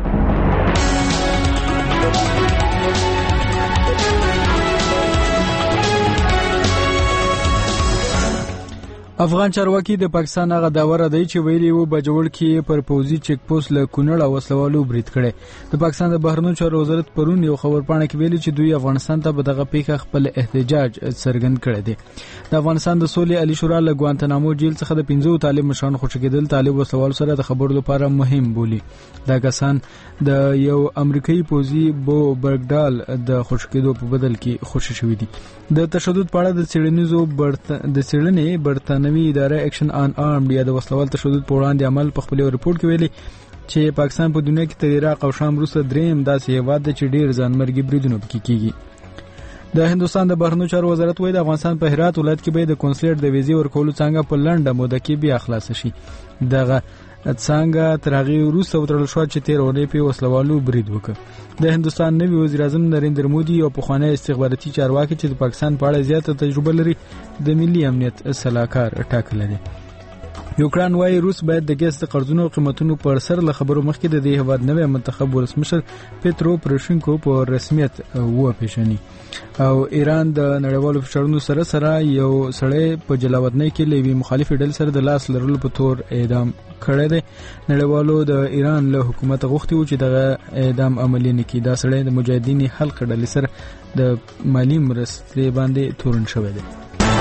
افغان چارواکي د پاکستان هغه داور دی چې ویلي وو بجوړ کې پر پوزي چیک پوسټ له کونړ او وسلوالو برید کړي. د پاکستان د بهرنیو چارو وزارت پرون یو خبرپاڼه کې ویلي چې دوی افغانستان ته په دغه پیښه خپل احتجاج څرګند کړی دی. د افغانستان د سولې علي شورا له ګوانتنامو جیل څخه د پنځو طالب مشرانو خوشی کېدل طالب وسلوالو سره د خبرو لپاره مهم بولي. دا کسان د یو امریکایي پوزي بو برګډال د خوشی کېدو په بدل کې خوشی شوي دي. د تشدد په اړه د څېړنیزو د څېړنې برتانوي اداره اکشن آن آرمډ یا د وسلوال تشدد په وړاندې عمل په خپل ریپورت کې ویلي چې پاکستان په دنیا کې تر عراق او شام وروسته دریم داسې هیواد دی چې ډېر ځانمرګي بریدونه پکې کیږي. د هندوستان د بهرنیو چارو وزارت وایي د افغانستان په هرات ولایت کې به د کنسولر د ویزې ورکولو څنګه په لنډه موده کې بیا خلاص شي. دغه څنګه تر هغې وروسته وتړل شو چې تېره اونۍ پې وسلوالو برید وکړ. د هندوستان نوي وزیر اعظم نریندر مودي یو پخوانی استخباراتي چارواکي چې د پاکستان په اړه زیاته تجربه لري د ملي امنیت سلاکار ټاکلی دی. یوکران وايي روس باید د ګیس د قرضونو او قیمتونو پر سر له خبرو مخکې د دې هیواد نوی منتخب ولسمشر پیترو پروشینکو په رسمیت وپېژني. او ایران د نړیوالو فشارونو سره سره یو سړی په جلاوطنۍ کې له یوې مخالفې ډلې سره د لاس لرلو په تور اعدام کړی دی. نړیوالو د ایران له حکومت غوښتي وو چې دغه اعدام عملي نه کړي. دا سړی د مجاهدین حلق ډلې سره د مالي مرستې باندې تورن شوی دی.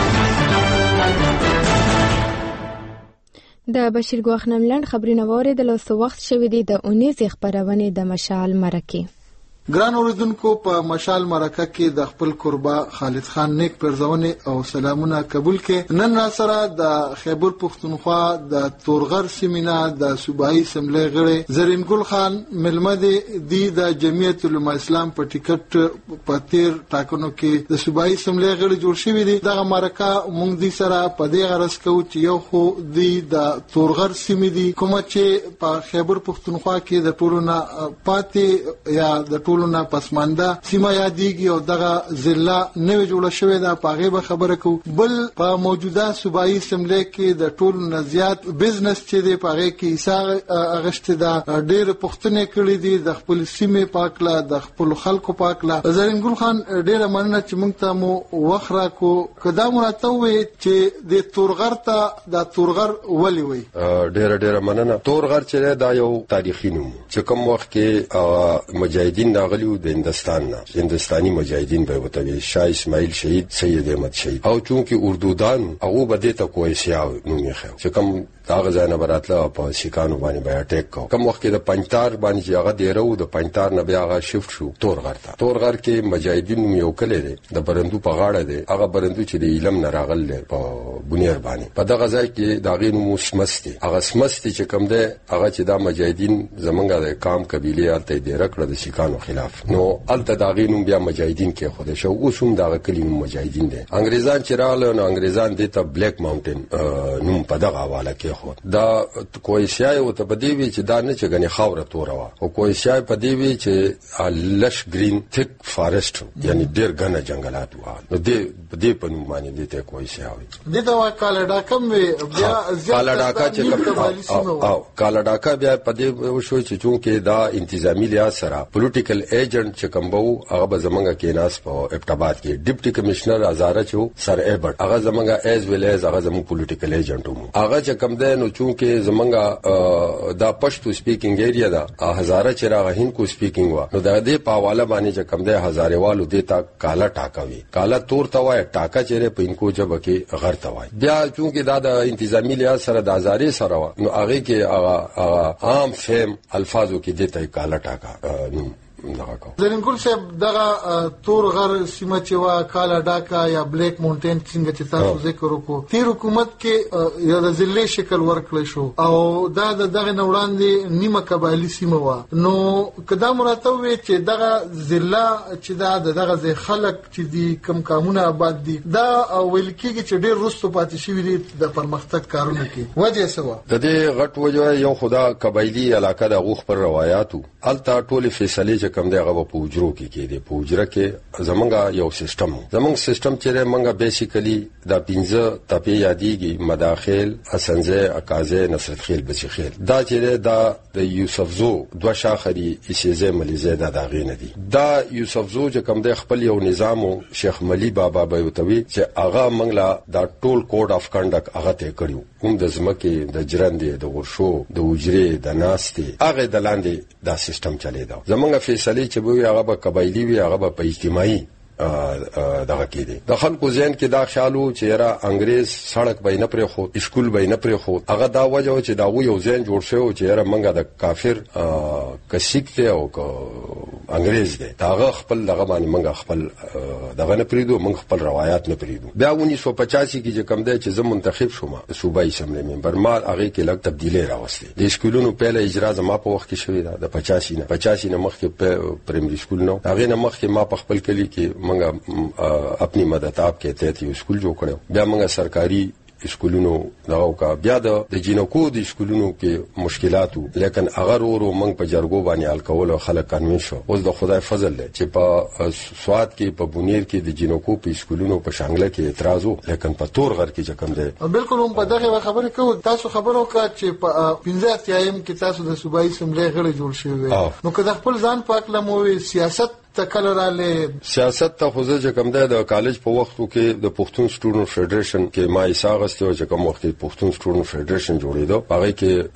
د بشیر ګواښ نه ملند خبرونه واورېدل. اوس وخت شوی دی د اونیزې خپرونې د مشال مرکې. ګران اوریدونکو، په مشال مرکه کې د خپل قربا خالد خان نیک پرځونې او سلامونه قبول کړي. نن را سره د خیبر پښتونخوا د تورغر سیمینا د صوبایي اسمبلی غړي زرین ګل خان ملمد دی د جمعیت العلماء اسلام په ټیکټ په تیر ټاکنو کې د صوبایي اسمبلی غړي جوړ شوی دی. دغه مرکه مونږ دي سره په دې غرض کوو چې یو خو دی د تورغر سیمې دي کومه چې په خیبر پښتونخوا کې د ټولو نه پاتې یا د ټولو نه پسمانده سیمه یادېږي او دغه ضلع نوې جوړه شوې ده. په هغې به خبره کوو. بل په موجوده صوبایي اسمبلی کې د ټولو نه زیات بزنس چې دی په هغې کې حصه اخیستې ده. ډېرې پوښتنې کړې دي د خپل سیمې په هکله، د خپلو خلکو په هکله. زرین ګل خان ډېره مننه چې موږ ته مو وخت راکړو. که دا مو راته ووایې چې د تورغر ته دا تورغر ولې وایي؟ ډېره ډېره مننه. تورغر چې دی دا یو تاریخي نوم چې کوم وخت کې مجاهدین راغلیو د هندستان نه، هندستاني مجاهدین به وته وي، شاه اسماعیل شهید، سید احمد شهید، او چونکه اردودان هغه بده ته کوی سیاو نوم یې خو چې کوم داغه ځای نه براتله په سیکانو باندې بیا ټیک کو. کوم وخت کې د پنځتار باندې چې هغه دیرو د پنځتار نه بیا هغه شفت شو تورغر ته. تورغر کې مجاهدین یو کلی دی د برندو په غاړه دی. هغه برندو چې د علم نه راغل دی په بنیر باندې. په دغه ځای کې داغې نوم سمستی. هغه سمستی چې کوم دی هغه چې دا مجاهدین زمونږ د کام قبیله الته دی رکړه د سیکانو خلاف. نو الته داغې نوم بیا مجاهدین کې خوده شو. اوس هم دغه کلی نوم مجاهدین دی. انګریزان چې راغله نو انګریزان دې ته بلیک ماونټین نوم په دغه حواله کې خو. دا کویشای او ته بدی وی چې دا نه چې غني خاوره توروا او کویشای په دی وی چې لش گرین تھک فارست یعنی ډیر غنه جنگلات و. نو دې دې په نوم باندې دې ته کویشای دي. دا کالاډا کم وی بیا کالاډا چې کوم او کالاډا بیا په دې وشو چې چونکه دا انتظامی لحاظ سره پولیټیکل ایجنټ چې کوم وو هغه به زمونږه کې ناس په ابتباد کې ډیپټي کمشنر هزاره چو سر ایبرټ هغه زمونږه ایز ویل ایز هغه زموږ پولیټیکل ایجنټ وو. هغه چې کوم ده نو چونکه زمونږه دا پښتو سپیکینګ ایریا دا هزاره چې راغ هند کو سپیکینګ وا نو دا دې په حواله باندې چې کوم ده هزاره والو دیتا کالا ټاکوي. کالا تور تا وای ټاکا چیرې په انکو جب کې غر تا وای. بیا چونکه دا د انتظامی لحاظ سره د هزاره سره نو هغه کې هغه عام فهم الفاظو کې دیتا کالا ټاکا نو نه کو. زرین ګل صاحب دغه تور غر سیمه چې وا کالا ډاکا یا بلیک ماونټین څنګه چې تاسو ذکر وکړو تیر حکومت کې یو د ضلع شکل ورکړل شو او دا دغه نوړاندې نیمه قبایلی سیمه وا نو کدا مراتب وي چې دغه ضلع چې دا دغه خلک چې دي کم کامونه آباد دي دا ویل کېږي چې ډېر رستو پاتې شوي دي د پرمختګ کارونو کې وجه څه و د دې غټ وجه یو خدا قبایلی علاقه د غوخ پر روایتو الته ټول فیصله چې کم دی هغه په وجرو کې کېدي په وجره کې زمونږه یو سیستم زمونږ سیستم چې مونږه بیسیکلی دا پنځه تپې یادېږي مداخل اسنځه اکازه نصرت خیل بچی خیل دا چې دا د یوسفزو دوه شاخري اسیزه ملیزه دا داغې نه دي دا یوسفزو چې کم دی خپل یو نظام شیخ ملی بابا بیوتوی چې هغه منګلا دا ټول کوډ اف کنډک هغه ته کړیو هم د زمکه د جرندې د ورشو د وجرې د ناستې هغه د لاندې دا سیستم چلی دا زمونږ فیصله چې به هغه به قبایلی وي هغه به په اجتماعي دغه کې دي د خلکو ذهن کې دا خیالو چې را انګريز سړک به نه پرې خو اسکول به نه پرې خو هغه دا وجه چې دا یو ذهن جوړ شو چې را منګه د کافر کسیک ته او انګريز دی دا خپل دغه باندې منګه خپل دغه نه پریدو منګه خپل روایت نه پریدو بیا उन्नीस सौ पचासी کې چې کم دی چې زه منتخب شوم صوبایي اسمبلی ممبر ما هغه کې لږ تبدیلی راوستي د اسکولونو پهله اجرا زما په وخت کې شوې ده د पचासी نه पचासी نه مخکې پرایمري سکول نو هغه نه مخکې ما په خپل کلی کې منګه خپل مدد آپ کې ته یو سکول جوړ کړو بیا منګه سرکاري اسکولونو داو کا بیا د جنکو د اسکولونو کې مشکلاتو لیکن اگر ورو منګ په جرګو باندې الکول خلک قانون شو اوس د خدای فضل دی چې په سواد کې په بونیر کې د جنکو په اسکولونو په شانګله کې اعتراض وو لیکن په تور غر کې چکم دی بالکل هم په دغه خبره کوو تاسو خبرو کا چې په پنځه اتیایم کې تاسو د صوبایي اسمبلی غړي جوړ شوی نو کله خپل ځان پاک لموي سیاست تکلراله سیاست ته خوځه چې کوم د کالج په وختو کې د پښتون سټوډنټ فدریشن کې ما ایساغستو چې کوم وخت پښتون سټوډنټ فدریشن جوړېدو هغه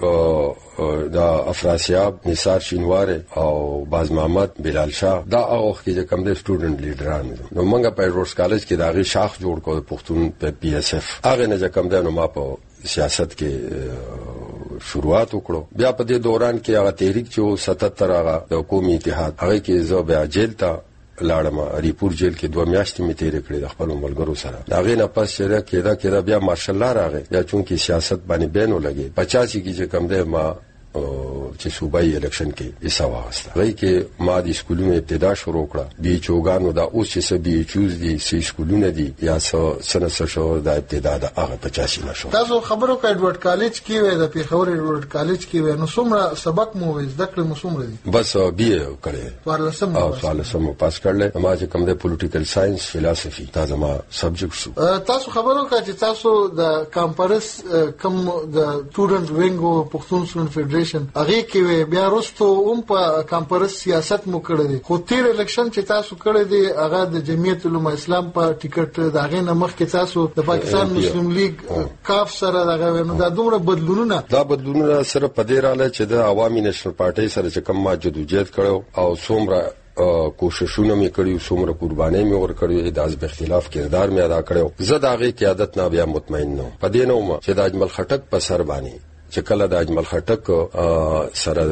کې د افراسیاب نثار شینوار او باز محمد بلال شاه دا هغه وخت کې کوم د سټوډنټ لیډران نو موږ په روډز کالج کې داغي شاخ جوړ کړو پښتون په پی ایس اف هغه نه کوم د نو ما په سیاست کې شروعات وکړو بیا په دې دوران کې هغه تحریک چې ستتر هغه د قومي اتحاد هغه کې زه بیا جیل ته لاړم ریپور جیل کې دوه میاشتې می تیر کړې د خپل ملګرو سره دا غي نه پس چې کېدا کېدا بیا ماشاء الله راغی یا چونکی سیاست باندې بینو لګي پچاسی کې چې کم ده ما چې صوبایي الیکشن کې حصہ واغسته غي کې ما د سکولونو ابتدا شروع کړه بي چوغانو دا اوس چې بي چوز دي سي سکولونه دي یا سنه شو د ابتدا د هغه پچاسی نشو تاسو خبرو کې ایډورډ کالج کې وې د پیښور ایډورډ کالج کې وې نو څومره سبق مو زده کړل مو څومره دي بس بي کړې ورلسم او څوارلسم پاس کړل ما چې کوم د پولیټیکل ساينس فلسفي دا زما سبجیکټ شو تاسو خبرو کې چې تاسو د کانفرنس کم د سټوډنټ وینګ پښتون سټوډنټ فدریشن هغه کې بیا وروسته هم په کانفرنس سیاست مو کړی دی خو تیر الیکشن چې تاسو کړی دی هغه د جمعیت العلماء اسلام په ټیکټ داغه نه مخکې تاسو د پاکستان مسلم لیگ کاف سره دغه نو دا دومره بدلونونه دا بدلونونه سره په دې رااله چې د عوامي نېشنل پارټي سره چې کوم ما جدوجہد کړو او څومره کوششونه مې کړیو څومره قربانۍ مې ور کړې د از اختلاف کردار مې ادا کړو زه داغه قیادت نه بیا مطمئن نو په دې نو چې د اجمل خټک په سر باندې چې کله د اجمل خټک سره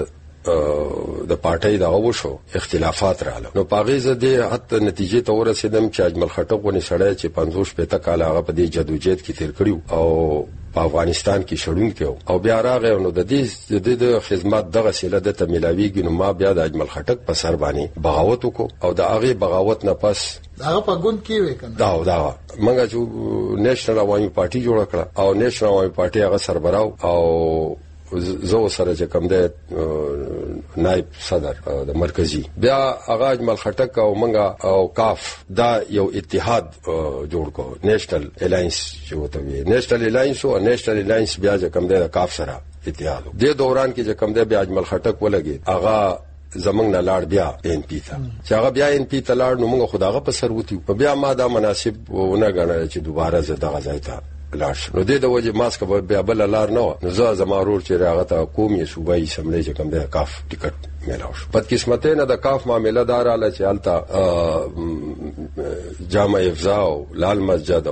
د پارټۍ دا وشو اختلافات رااله نو پاغې زده حتی نتیجې ته ورسېدم چې اجمل خټک ونی سړی چې پنځوس پته کال هغه په دې جدوجہد کې تیر کړیو او په افغانستان کې شړون کې او بیا راغی نو د دې د خدمات دغه سیله د تملاویږي نو ما بیا د اجمل خټک په سر باندې بغاوت وکړو او د هغه بغاوت نه پس هغه په ګوند کې وکنه دا دا منګه چې نېشنل عوامي پارټي جوړ کړه او نېشنل عوامي پارټي هغه سربراو او زو سره چې کوم ده نائب صدر د مرکزی بیا هغه اجمل خټک او منګه او کاف دا یو اتحاد جوړ کو نېشنل الاینس چې وته وی نېشنل الاینس او نېشنل الاینس بیا چې کوم ده کاف سره اتحاد د دوران کې چې کوم ده بیا اجمل خټک ولګي هغه زمنګ نه لاړ بیا ان پی ته چې هغه بیا ان پی ته لاړ نو موږ خداغه په سر وتی بیا ما دا مناسب ونه غنل چې دوباره زه دغه ځای ته لاش نو د دې وجه ماسک به بیا بل لار نه نو زه زمارور چې راغه ته قومي صوبایي سملې چې کوم ده کاف ټیکټ میلاو شو پد قسمته نه د کاف معاملې دار اله چې التا جامع افزا او لال مسجد او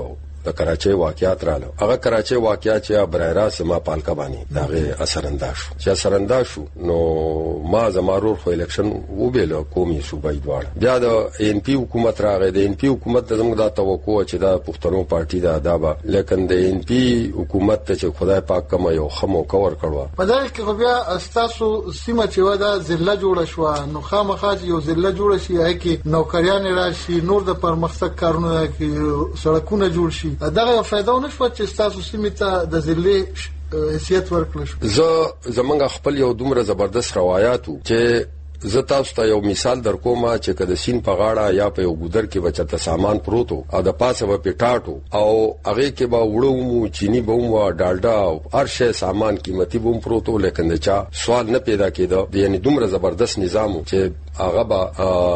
د کراچۍ واقعیت رااله هغه کراچۍ واقعیت چې برای راست ما پالکا باندې داغه اثر انداز شو چې اثر انداز شو نو ما زمارور خو الیکشن وبېله قومي صوبایي دواړه بیا د ان پی حکومت راغی د ان پی حکومت زموږ د توقع چې د پښتنو پارټي د ادابه لیکن د ان پی حکومت ته چې خدای پاک کوم یو خمو کور کړو په دغه کې خو بیا استاسو سیمه چې ودا ضلع جوړه شو نو خامخا یو ضلع جوړ شي هغه کې نوکریان راشي نور د پرمختګ کارونه کې سړکونه جوړ شي دغه فائدہ نشو چې استاسو سیمه ته د ضلع حیثیت ورکړل شو. زه زمونږ خپل یو دومره زبردست روایتو چې زه تاسو ته یو مثال درکوم چې کله سین په غاړه یا په یو ګودر کې بچته سامان پروتو او د پاسه په پټاټو او هغه کې به وړو چینی بوم او ډالډا او هر شی سامان قیمتي بوم پروتو لیکن چا سوال نه پیدا کېده یعنی دومره زبردست نظام چې هغه به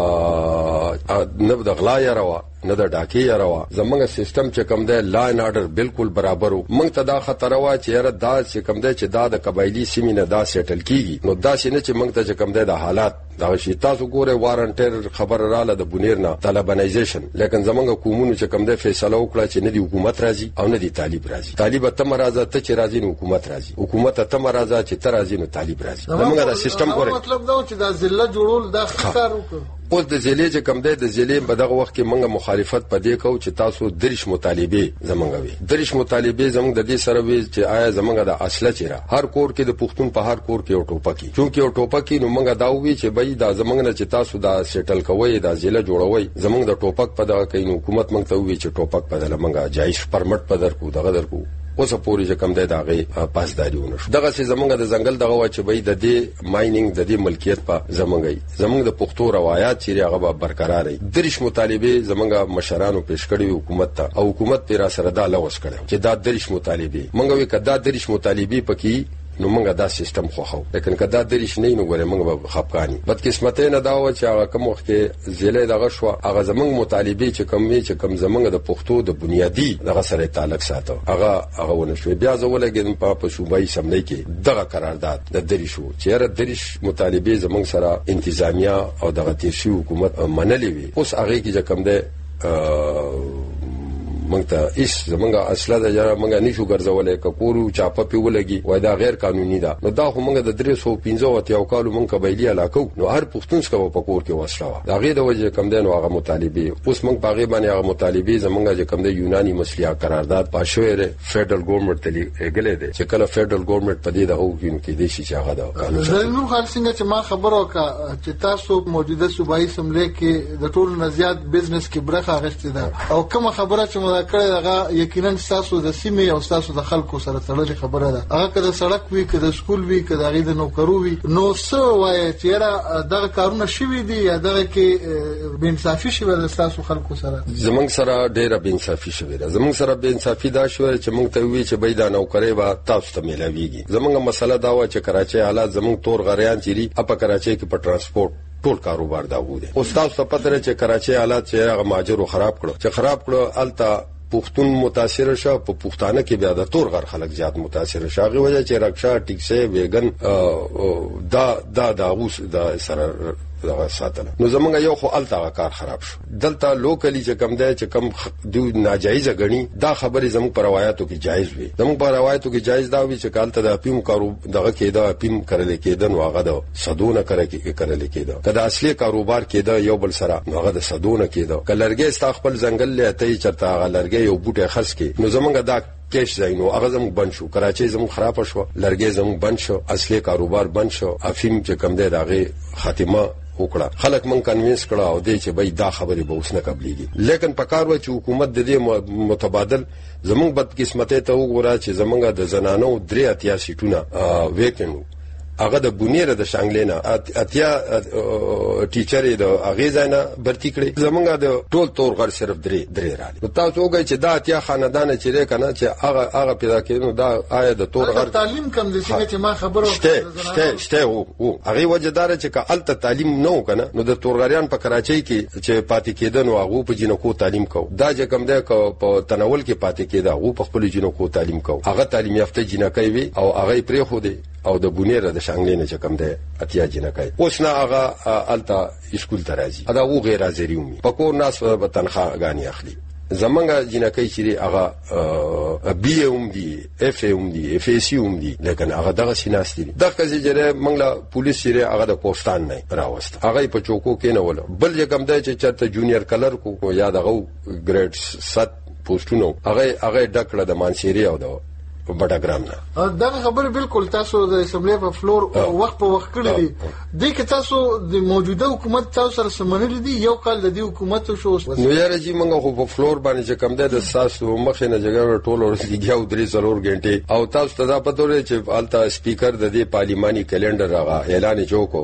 نه د غلا یا روا نه د ډاکې یا روا زمونږ سیستم چې کوم دی لا ان آرډر بالکل برابر وو موږ ته دا خطر وا چې یاره دا چې کوم دی چې دا د قبایلی سیمې نه دا سیټل کیږي نو دا چې نه چې موږ ته چې کوم دی د حالات دا شي تاسو ګوره وارنټر خبر رااله د بنیر نه طالبانایزیشن لیکن زمونږ قومونو چې کوم دی فیصله وکړه چې نه دی حکومت راځي او نه دی طالب راځي طالب ته مرزه ته چې راځي نو حکومت راځي حکومت ته مرزه چې ته راځي نو طالب راځي زمونږ دا سیستم ګوره مطلب دا چې دا ضلع جوړول دا خطر وکړي اوس د ضلع چې کوم دی د ضلع په دغه وخت کې موږ مخالفت پدې کوو چې تاسو درش مطالبه زمونږ وي درش مطالبه زمونږ د دې سره وي چې آیا زمونږ د اصله چیرې هر کور کې د پښتون په هر کور کې یو ټوپکی چونکه یو ټوپکی نو موږ دا وی چې بای دا زمونږ نه چې تاسو دا سیټل کوی دا ضلع جوړوي زمونږ د ټوپک په دغه کې نو حکومت موږ ته وی چې ټوپک په دغه موږ جایز پرمټ په درکو دغه درکو اوس پوری چې کم دی داغه پاسداریونه شو دغه چې زمونږ د ځنګل دغه وا چې بای د دې ماینینګ د دې ملکیت په زمونږی زمونږ د پښتو روایت چې هغه به برقرار وي درش مطالبه زمونږ مشرانو پیش کړی حکومت ته او حکومت پر سره دا لوس کړو چې دا درش مطالبه مونږ وی کدا درش مطالبه پکې نو موږ دا سیستم خوخو لیکن کدا درش نه نو ګوره موږ به خپکانی بدقسمت نه دا و چې هغه کوم وخت کې ضلع دغه شو هغه زمونږ مطالبه چې کوم وی چې کوم زمونږ د پښتو د بنیادی دغه سره تعلق ساتو هغه هغه ونه شو بیا زولګم په په صوبایي سملې کې دغه قرارداد د درشو چې هر درش مطالبه زمونږ سره انتظامیه او دغه تیشي حکومت منلې وي اوس هغه کې چې کوم ده موږ ته هیڅ زمونږ اصله د جره موږ نشو ګرځولای کپورو چاپه پی ولګي وای دا غیر قانوني ده نو دا خو موږ د درې سوه پنځه او کالو موږ قبایلی علاقو نو هر پښتون څخه په کور کې وسله دا غي د وجه کم دین او هغه مطالبه اوس موږ باغې باندې هغه مطالبه زمونږ چې کم د یوناني مسلیا قرارداد پاشوره فدرال ګورنمنت تلی غلې ده چې کله فدرال ګورنمنت په دې دغه وګینو کې دي چې هغه دا قانون زموږ خال څنګه چې ما خبرو کا چې تاسو موجوده صوبایي سملې کې د ټولو نزيات بزنس کې برخه غشتي ده او کوم خبره چې مو کړې دغه یقینا تاسو د سیمې او تاسو د خلکو سره تړلې خبره ده هغه کله سړک وی کله سکول وی کله غي د نوکرو وی نو څه وایي چې را دغه کارونه شوي دي یا دغه کې بنصافي شوي د تاسو خلکو سره زمونږ سره ډېره بنصافي شوي ده زمونږ سره بنصافي دا شوی چې موږ ته وی چې بيد نه وکړي با تاسو ته ملاويږي زمونږ مسله دا و چې کراچۍ حالات زمونږ تور غریان چيري اپ کراچۍ کې په ترانسپورت ټول کاروبار دا و دي او تاسو ته پته لري چې کراچۍ حالات چې هغه ماجر خراب کړو چې خراب کړو التا پښتون متاثر شو په پښتانه کې بیا د تور غر خلک زیات متاثر شاغي وجه چې رکشا ټیکسي ویګن دا دا دا اوس دا سره دغه ساتل نو زمونږ یو خو التا کار خراب شو دلته لوکلی چې کم دی چې کم دی ناجایزه غني دا خبره زموږ پر روایتو کې جایز وي زموږ پر روایتو کې جایز دا وي چې کالته د پیم کارو دغه کې دا پیم کړل کېدن واغه دا صدونه کړل کېده کله اصلي کاروبار کې دا یو بل سره هغه د صدونه کېده کلرګي ستا خپل ځنګل له ته چرته غلرګي یو بوټه خس کې نو زمونږ دا کیش زینو هغه زموږ بند شو کراچۍ زموږ خراب شو لرګي زموږ بند شو اصلي کاروبار بند شو افیم چې کم دی داغه خاتمه وکړه خلک مون کنوینس کړه او دې چې بای دا خبره به اوس نه قبليږي لیکن پکار و چې حکومت د دې متبادل زمونږ بد قسمته ته وګورا چې زمونږ د زنانو درې اتیا سیټونه ویکنو هغه د بنیر د شانګلینا اتیا ټیچرې د اغه ځنه برتی کړي زمونږ د ټول تور غر صرف درې درې راځي نو تاسو وګورئ چې دا اتیا خاندان چې لري کنه چې هغه هغه پیدا کړي دا آیا د تور غر تعلیم کم دي چې ما خبرو شته شته شته وو هغه وجدار چې کالته تعلیم نو کنه نو د تورغریان په کراچۍ کې چې پاتې کېدن او هغه په جنکو تعلیم کو دا چې کم ده په تناول کې پاتې کېده هغه په خپل جنکو تعلیم کو هغه تعلیم یافته جنکای وي او هغه پرې خو دي او د بونیر د شانګلینه چې کم ده اتیا جنکای اوس نه هغه التا اسکول ته راځي دا و غیر حاضری ومي پکور ناس په تنخواه غاني اخلي زمونږ جنکۍ چې هغه بي هم دي اف هم دي اف ای سی هم دي لیکن هغه دغه سیناستي دغه چې منګلا پولیس چې هغه د پوسټان نه راوست هغه په چوکو کې نه ول بل یکم دی چې چرته جونیئر کلر کو یا دغه ګریډ سات پوسټونو هغه هغه ډکړه د مانسيري او د بټاګرام نه دا خبره بالکل تاسو د اسمبلی په فلور وخت په وخت کړی دی د کې تاسو د موجوده حکومت تاسو سره سمونل دي یو کال د دې حکومت شو نو یاره چې موږ خو په فلور باندې چې کم ده د ساسو مخه نه جګړه ټول ورسېږي او درې څلور غنټه او تاسو ته دا پته لري چې التا سپیکر د دې پارلیماني کیلنډر راغی اعلان جوړ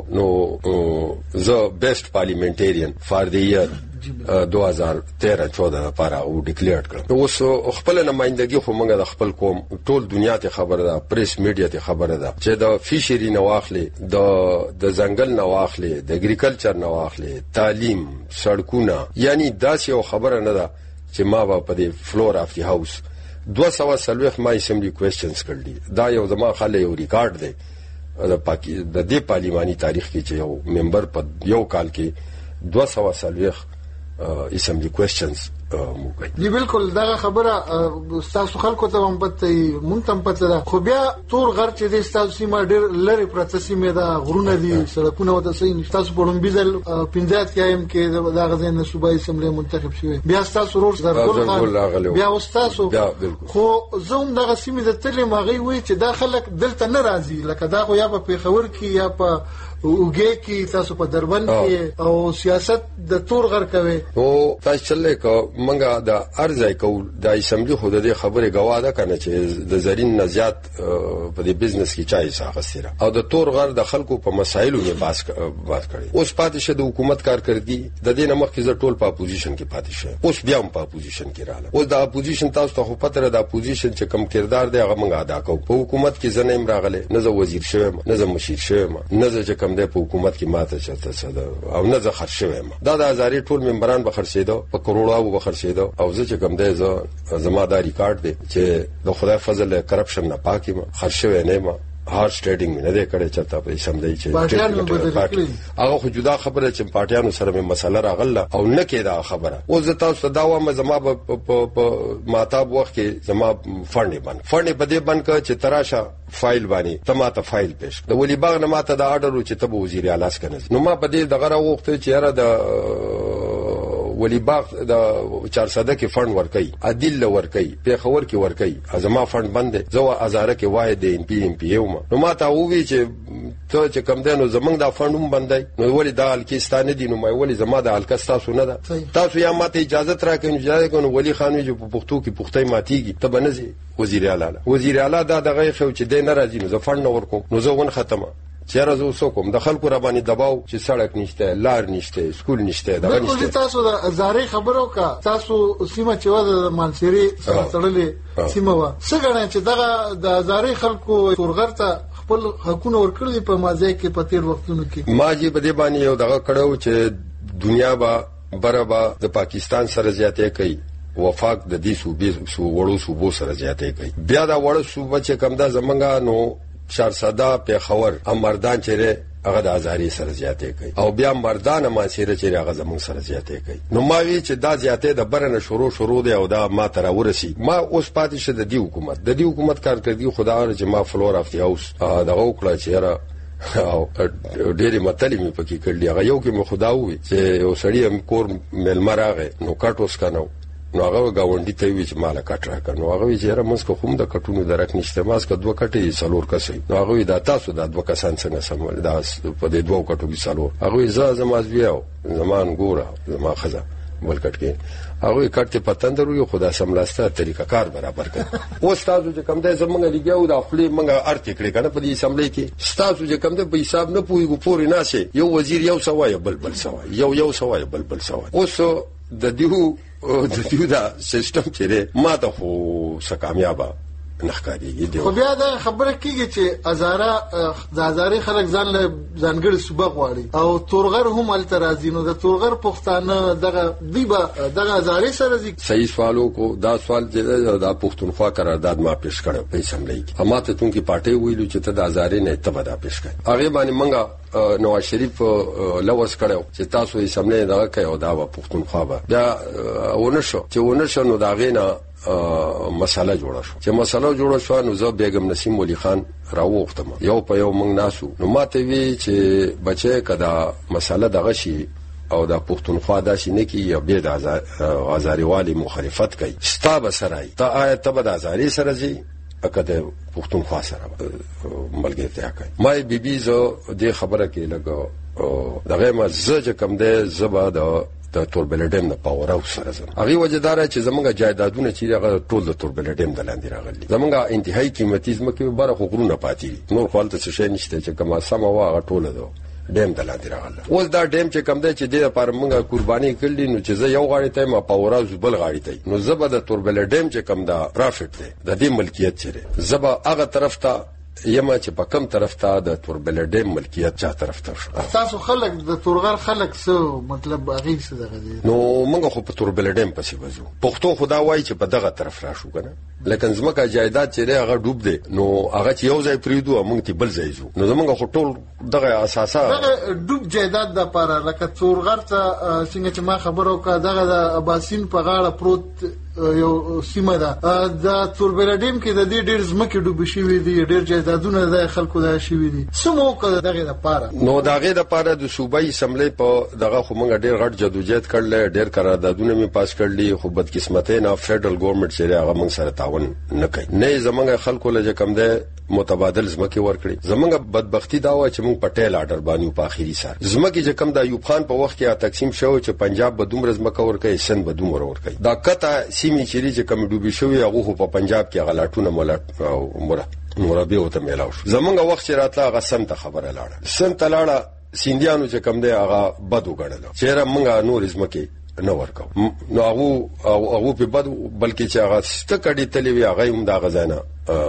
نو زه بیسټ پارلیمنټریان فار دی ایئر دو هزار تیرہ چودہ لپاره او ډیکلیئر کړ اوس خپل نمائندګي خو موږ د خپل قوم ټول دنیا ته خبره ده پریس میډیا ته خبره ده چې د فیشری نواخلې د د ځنګل نواخلې د اګریکلچر نواخلې تعلیم سړکونه یعنی داسې یو خبره نه ده چې ما په دې فلور اف دی هاوس دو سو سلوخ ما اسمبلی کوېسچنز کړل دا یو زما خاله یو ریکارډ دی د پاکي د دې پارلیماني تاریخ کې چې یو ممبر په یو کال کې دو سو سلوخ اسمبلی کوېسچنز موږ دی بالکل دا خبره تاسو خلکو ته هم پته مونږ ته هم پته ده خو بیا تور غر چې د تاسو سیمه ډېر لری پرته سیمه ده غرونه دي سړکونه وته صحیح تاسو په لومبي ځل پنځات کایم کې دا غزين صوبایي اسمبلی منتخب شوی بیا تاسو ورور زرګل بیا استادو خو زوم دغه سیمه د تل ماغي وي چې دا خلک دلته نه راځي لکه دا خو یا په پیښور کې یا په وګي کې تاسو په دربند کې او سیاست د تور غر کوي او تاسو چلې کو منګه د ارزای کول د اسمبلی خود د خبره گواده کنه چې د زرین نزيات په دې بزنس کې چای ساغستره او د تور غر د خلکو په مسایلو نه باس بات کړي اوس پاتې شه د حکومت کارکردګي د دې نمخ کې ټول په اپوزیشن کې پاتې شه اوس بیا هم په اپوزیشن کې رااله اوس د اپوزیشن تاسو ته خو پته د اپوزیشن چې کم کردار دی هغه منګه ادا کوو په حکومت کې زنه راغله نه زه وزیر شوم نه زه مشیر شوم نه زه کم دی په حکومت کې ماته چته څه او نه زه خرج شوم دا د هزارې ټول ممبران به خرڅېدو په کروڑو به خرڅېدو او زه چې کوم دی زه زما دا ریکارډ دی چې د خدای فضل کرپشن نه پاکي ما خرج شوی نه ما هارد سټیډینګ نه دی کړی چې تاسو په سم دی چې هغه خو جدا خبره چې پارټیانو سره مې مسله راغله او نه کېدا خبره او زه تاسو دا وایم زما په ماتاب وخت کې زما فند باندې فند په دې باندې چې تراشه فایل باندې تماته فایل پېښ د ولی باغ نه ماته دا آرډر چې ته وزیر اعلی سکنه نو ما په دې دغه وخت چې یاره د ولی باغ د چار سده کې فند ورکي عادل ورکي په خبر کې ورکي ازما فند بند زو ازاره کې وای د ام پی ام پی یو نو ما ته وی چې ته چې کم دنو زمنګ د فندوم بندای نو ولی د الکستانه دي نو مې ولی زما د الکستاسو نه ده تاسو یا ماته اجازه راکړئ اجازه کوم ولی خان چې په پښتو کې پښتۍ ماتيږي ته بنځي وزیر اعلی وزیر اعلی دا دغه خو چې د ناراضي نو فند نور کوم نو زه ون ختمه چیرې زه وسوم د خلکو را باندې دباو چې سړک نشته لار نشته سکول نشته دا نشته تاسو د زاري خبرو کا تاسو سیمه چې و د مانسيري سره تړلې سیمه و څنګه چې دغه د زاري خلکو تورغر ته خپل حقونه ورکړي په مازه کې په تیر وختونو کې ما جی په دې باندې یو دغه کړو چې دنیا با برابر د پاکستان سره زیاتې کوي وفاق د دې صوبې سو وړو صوبو سره زیاتې کوي بیا دا وړو صوبه چې کم دا زمنګا نو شارساده په خور امردان چیرې هغه د ازاري سره زیاتې کوي او بیا مردان ما سره چیرې هغه زمون سره زیاتې کوي نو ما وی چې دا زیاتې د برنه شروع شروع دی او دا ما تر ورسی ما اوس پاتې شه د دې حکومت د دې حکومت کارکړي خدای چې ما فلور اف دی هاوس دا وکړه چې را او ډېری مطلب می پکې کړل هغه یو کې مو خدا وی چې یو سړی هم کور ملمراغه نو کټوس کنو نو هغه گاونډي ته وی چې مال کټ راک نو هغه وی چې را منځ کوم د کټونو درک نشته ماس ک دوه کټي سلور کسې نو هغه وی دا تاسو د دوه کسان څنګه سمول دا په دې دوه کټو کې سلور هغه وی ز زما زیاو زمان ګوره زما خزه بل کټ کې هغه کټ ته پتندرو یو خدا سملاسته طریقه کار برابر کړ او استادو چې کم ده زمونږ لګیاو د خپل منګه ارته کړی کنه په دې اسمبلی کې استادو چې کم ده په حساب نه پوي پورې نه شي یو وزیر یو سوای بل بل سوای یو یو سوای بل بل سوای اوس د دیو د دیو دا سیستم چې ما ته خو څه کامیابه نخکاریږي دی. خو بیا دا خبره کیږي چې هزاره د هزاره خلک ځان له ځانګړي صوبه غواړي او تورغر هم الترازی نو د تورغر پښتانه دغه دی به دغه هزاره سره ځي. صحیح سوالو کو دا سوال چې دا پښتونخوا قرارداد ما پیش کړو په اسمبلی کې اما ته تونکي پارټي ویلو چې ته د هزاره نه ته دا پیش کړ هغه باندې منګه نواز شریف لوس کړو چې تاسو یې سملې دا کوي او دا و پښتونخوا به دا ونشو چې ونشو نو دا غینا مساله جوړه شو چې مساله جوړه شو نو زه بیگم نسیم ولی خان راوختم یو په یو موږ ناسو نو ماته وی چې بچي کدا مساله دغه شي او دا پښتونخوا داسې نه کی یا به د آزاریوالي مخالفت کوي ستا به سره تا آیت ته د آزاری سره زی اکده پښتونخوا سره ملګرتیا کوي ما بي بي زه د خبره کې لګو دغه ما زه کم ده زبا د د توربل ډیم د پاور او سره زم هغه وجدار چې زمونږ جایدادونه چې هغه ټول د توربل ډیم د لاندې راغلي زمونږ انتهایی قیمتي زمکه بره خو غرونه پاتې نور خپل څه شي نشته چې کما سم واغه ټول ده ډیم د لاندې راغله اوس دا ډیم چې کم ده چې د لپاره موږ قرباني کړلې نو چې زه یو غاړي ته ما پاور او بل غاړي ته نو زبر د توربل ډیم چې کم ده پرافټ ده د دې ملکیت چره زبر هغه طرف ته یما چې په کم طرف ته د توربل ډیم ملکیت چا طرف ته شو تاسو خلک د تورغر خلک څه مطلب هغه څه دغه دي نو موږ خو په توربل ډیم پسې وځو پښتو خدا وای چې په دغه طرف راشو کنه لکه زمکه جایداد چې هغه ډوب دي نو هغه چې یو ځای پریدو موږ ته بل ځای زو نو موږ خو ټول دغه اساسا دغه ډوب جایداد د پاره لکه تورغر ته څنګه چې ما خبرو کا دغه د اباسین په غاړه پروت یو سیمه ده د توربل ډیم کې د دې ډېر زمکه ډوب شوی دي ډېر جایدادونه د خلکو د شوی دي سمو کړه دغه د پاره نو دغه د پاره د صوبایي سملې په دغه خو موږ ډېر غټ جدوجہد کړل ډېر قراردادونه می پاس کړلې خو بدقسمتۍ نه فدرال ګورنمنت چې هغه موږ سره تعاون نه کوي نه زمونږ خلکو لږه کم ده متبادل زمکه ورکړي زمونږ بدبختی دا و چې موږ پټیل آرډر باندې په اخیری سره زمکه چې کم د ایوب خان په وخت کې تقسیم شو چې پنجاب به دومره زمکه ورکړي سند به دومره ورکړي دا کته سیمې چيري چې کم ډوبي شوی هغه په پنجاب کې غلاټونه مولات عمره نورابي وته میلاو شو زمونږ وخت چې راتله هغه سم ته خبره لاړه سم ته لاړه سیندیانو چې کم دی هغه بدو غړل چیرې موږ نور زمکه نو ورکو نو هغه هغه په بد بلکې چې هغه ستکړی تلوي هغه هم دا غزانه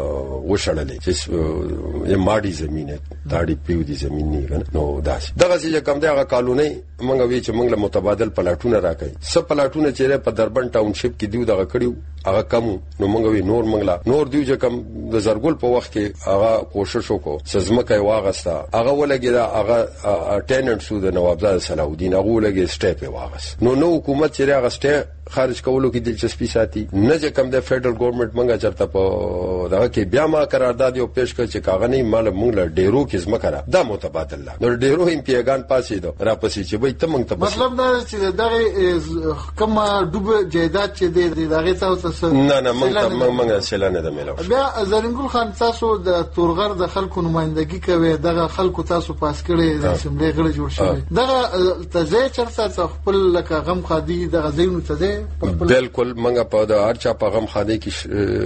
وشړلې چې یې ماډي زمينه داړي پیو دي زمينه نو داس دغه چې کوم دغه قانوني منګه وی چې منګله متبادل پلاټونه راکړي سب پلاټونه چې په دربن ټاونشپ کې دیو دغه کړیو هغه کم نو منګه وی نور منګلا نور دیو چې کم د زرګل په وخت کې هغه کوشش وکړو سزمکه واغستا هغه ولګی دا هغه ټیننټ سو د نوابزاد صلاح الدین هغه ولګی سټیپ واغس نو نو حکومت چې هغه سټیپ خارج کولو کې دلچسپي ساتي نه چې کم د فدرال ګورنمنت منګه چرته په دغه کې بیا ما قرارداد یو پیش کړ چې کاغنی مال مونږ له ډیرو کې زمکره دا متبادل لا نو ډیرو هم پیغان پاسې دو را پسې چې وای ته مونږ ته مطلب دا چې دغه کوم ډوب جایداد چې دی دغه تاسو نه نه مونږ مونږ سیلانه ده ملو بیا زرنګل خان تاسو د تورغر د خلکو نمائندګي کوي دغه خلکو تاسو پاس کړي د سیملې غړي جوړ شوی دغه تزه چرته خپل لکه غم خادي دغه زینو تزه بالکل منګه په د ارچا په غم خاده کې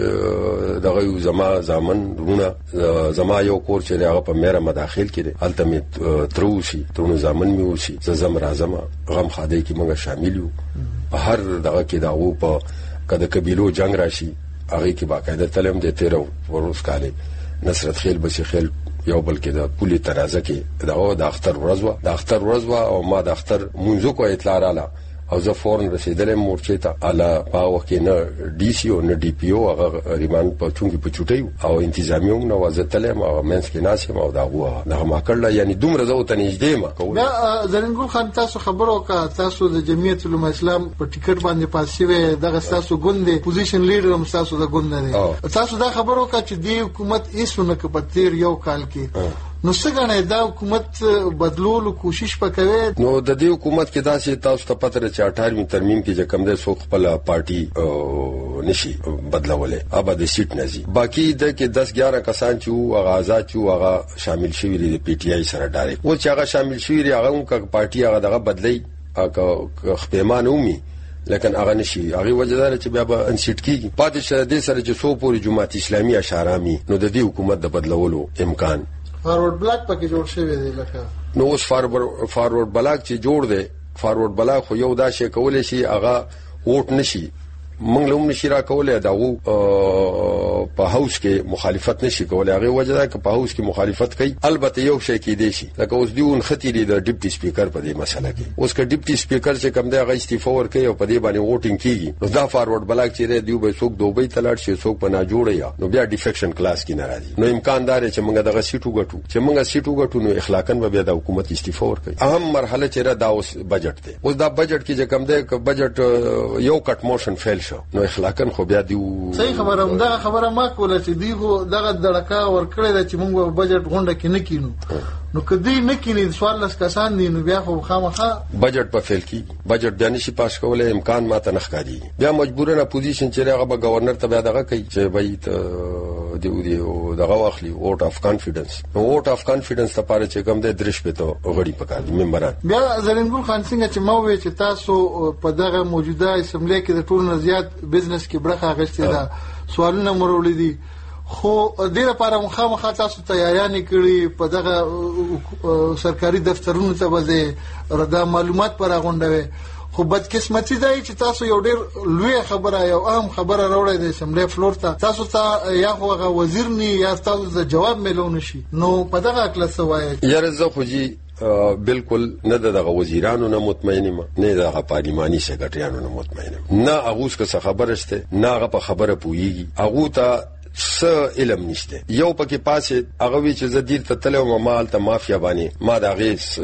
دغه زما زامن رونه زما یو کور چې هغه په میرا مداخل کې دی التمت تروشي ترونو زامن می وشي زم راځم غم خاده کې منګه شامل یو په هر دغه کې داو په کده قبيلو جنگ راشي هغه کې باقاعده تلم د تیرو وروس کاله نصرت خیل بشي خیل یو بل کې د پولی ترازه کې دغه د اختر ورځوا د اختر ورځوا او ما د اختر منځو کو اطلاع رااله او زه فورن رسیدلم مورچې ته اله پاو کې نه ډي سي او نه ډي پی او هغه ریمان په چونګي په چټي او انتظامی هم نو وزتلم او منس کې ناسم او دا هو نه ما کړل یعنی دومره زه ته نږدې ما کوم دا زرنګل خان تاسو خبرو کا تاسو د جمعیت العلماء اسلام په ټیکټ باندې پاسې وې دغه تاسو ګوندې پوزیشن لیډر هم تاسو د ګوند نه تاسو دا خبرو کا چې دی حکومت ایسونه کې په تیر یو کال کې نو څنګه دا حکومت بدلولو کوشش وکوي نو د دې حکومت کې داسې تاسو ته پته چې اٹھارہویں ترمیم کې چې کم ده سو خپل پارټي نشي بدلولې ابا د سیټ نزي باقی د کې دس ګیارہ کسان چې او آزاد چې هغه شامل شوی دي د پی ټی آی سره ډایرکټ و چې هغه شامل شوی دي هغه کا پارټي هغه دغه بدلی هغه خپېمان اومي لیکن هغه نشي هغه وجدار چې بیا به انسټ کیږي پاتې شه د سره چې سو پوری جماعت اسلامي اشارامي نو د دې حکومت د بدلولو امکان فارورډ بلاک پکې جوړ شوی دی لکه نو اوس فارورډ فارورډ بلاک چې جوړ دی فارورډ بلاک خو یو دا شی کولای شي هغه ووټ نشي موږ له نشي را کولای دا وو په هاوس کې مخالفت نشي کولای. هغه وجه دا چې په هاوس کې مخالفت کوي. البته یو شی کې دی شي لکه اوس دیون خطرې د ډیپټي سپیکر په دې مسله کې. اوس که ډیپټي سپیکر چې کوم دی هغه استعفا ورکړي او په دې باندې ووټینګ کیږي نو دا فارورډ بلاک چې دی به څوک دوبۍ تلاړ شي څوک په نا جوړه یا نو بیا ډیفیکشن کلاس کې ناراضي. نو امکان دار چې موږ دغه سیټو غټو چې موږ سیټو غټو نو اخلاقاً به بیا د حکومت استعفا ورکړي. اهم مرحله چې را دا اوس بجټ دی. اوس دا بجټ کې چې کوم دی ک بجټ یو کټ موشن فیل شو نو اخلاقاً خو بیا دی صحیح خبره هم دا خبره ما کوله چې دی خو دغه دړکا ورکړی دا چې موږ بجټ غونډه کې نه کینو نو کدی نه کینې سوال لس کسان دي نو بیا خو خامخا بجټ په فیل کی بجټ بیا نشي پاس کولای امکان ماته نه ښکاري. بیا مجبورانه پوزیشن چې هغه به گورنر ته بیا دغه کوي چې وای ته دی دی دغه واخلي ووټ اف کانفیډنس. نو ووټ اف کانفیډنس لپاره چې کوم د درش په تو غړي پکار دي ممبران. بیا زرنګل خان څنګه چې مو وی چې تاسو په دغه موجوده اسمبلی کې د ټول نه زیات بزنس کې برخه غشتي دا سوالونه مرولې دي خو د دې لپاره مخامخ تاسو تیاریانې کړې په دغه سرکاري دفترونو ته وځي ردا معلومات پر غونډوي خو بدقسمتي دی چې تاسو یو ډېر لوی خبره یو اهم خبره راوړی د اسمبلی فلور ته تاسو ته یا خو هغه وزیر نه یا تاسو د جواب ملو نشي نو په دغه اکل سوای یاره زه خو جی بالکل نه دغه وزیرانو نه مطمئن یم نه دغه پارلماني سیکریټریانو نه مطمئن یم نه هغه څه خبره شته نه هغه په خبره پويږي هغه ته س علم نشته. یو پکې پاسه هغه وی چې زدیر ته تلو مال ته مافیا باندې ما دا غیس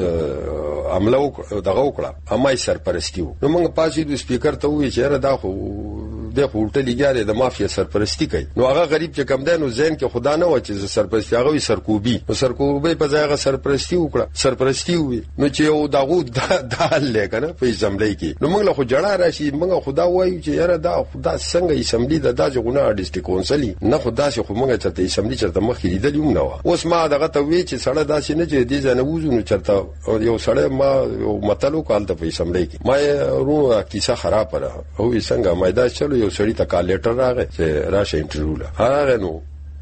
عملو دغه وکړه امای سرپرستی وو. نو موږ پاسه د سپیکر ته وی چې را دا خو د خورټه لګیاره د مافیا سرپرستی کوي. نو هغه غریب چې کم دینو زین کې خدا نه و چې سرپرستی هغه وی سرکوبي نو سرکوبي په ځای هغه سرپرستی وکړه سرپرستی وي نو چې یو دغه دال لګنه په اسمبلی کې. نو موږ له خو جړه راشي موږ خدا وایو چې یاره دا خدا څنګه اسمبلی د داج غونه ډیسټریکټ کونسل نه خدا چې خو موږ چرته اسمبلی چرته مخ کې لیدل یو نه و. اوس ما دغه ته وی چې سړی داسې نه چې دې ځنه وځو نو چرته یو سړی ما یو متلو کال ته په اسمبلی کې ما رو کیسه خراب را او څنګه مایدا چلو یو سړی ته کال لیټر راغی چې راشه انټرویو لا هغه نو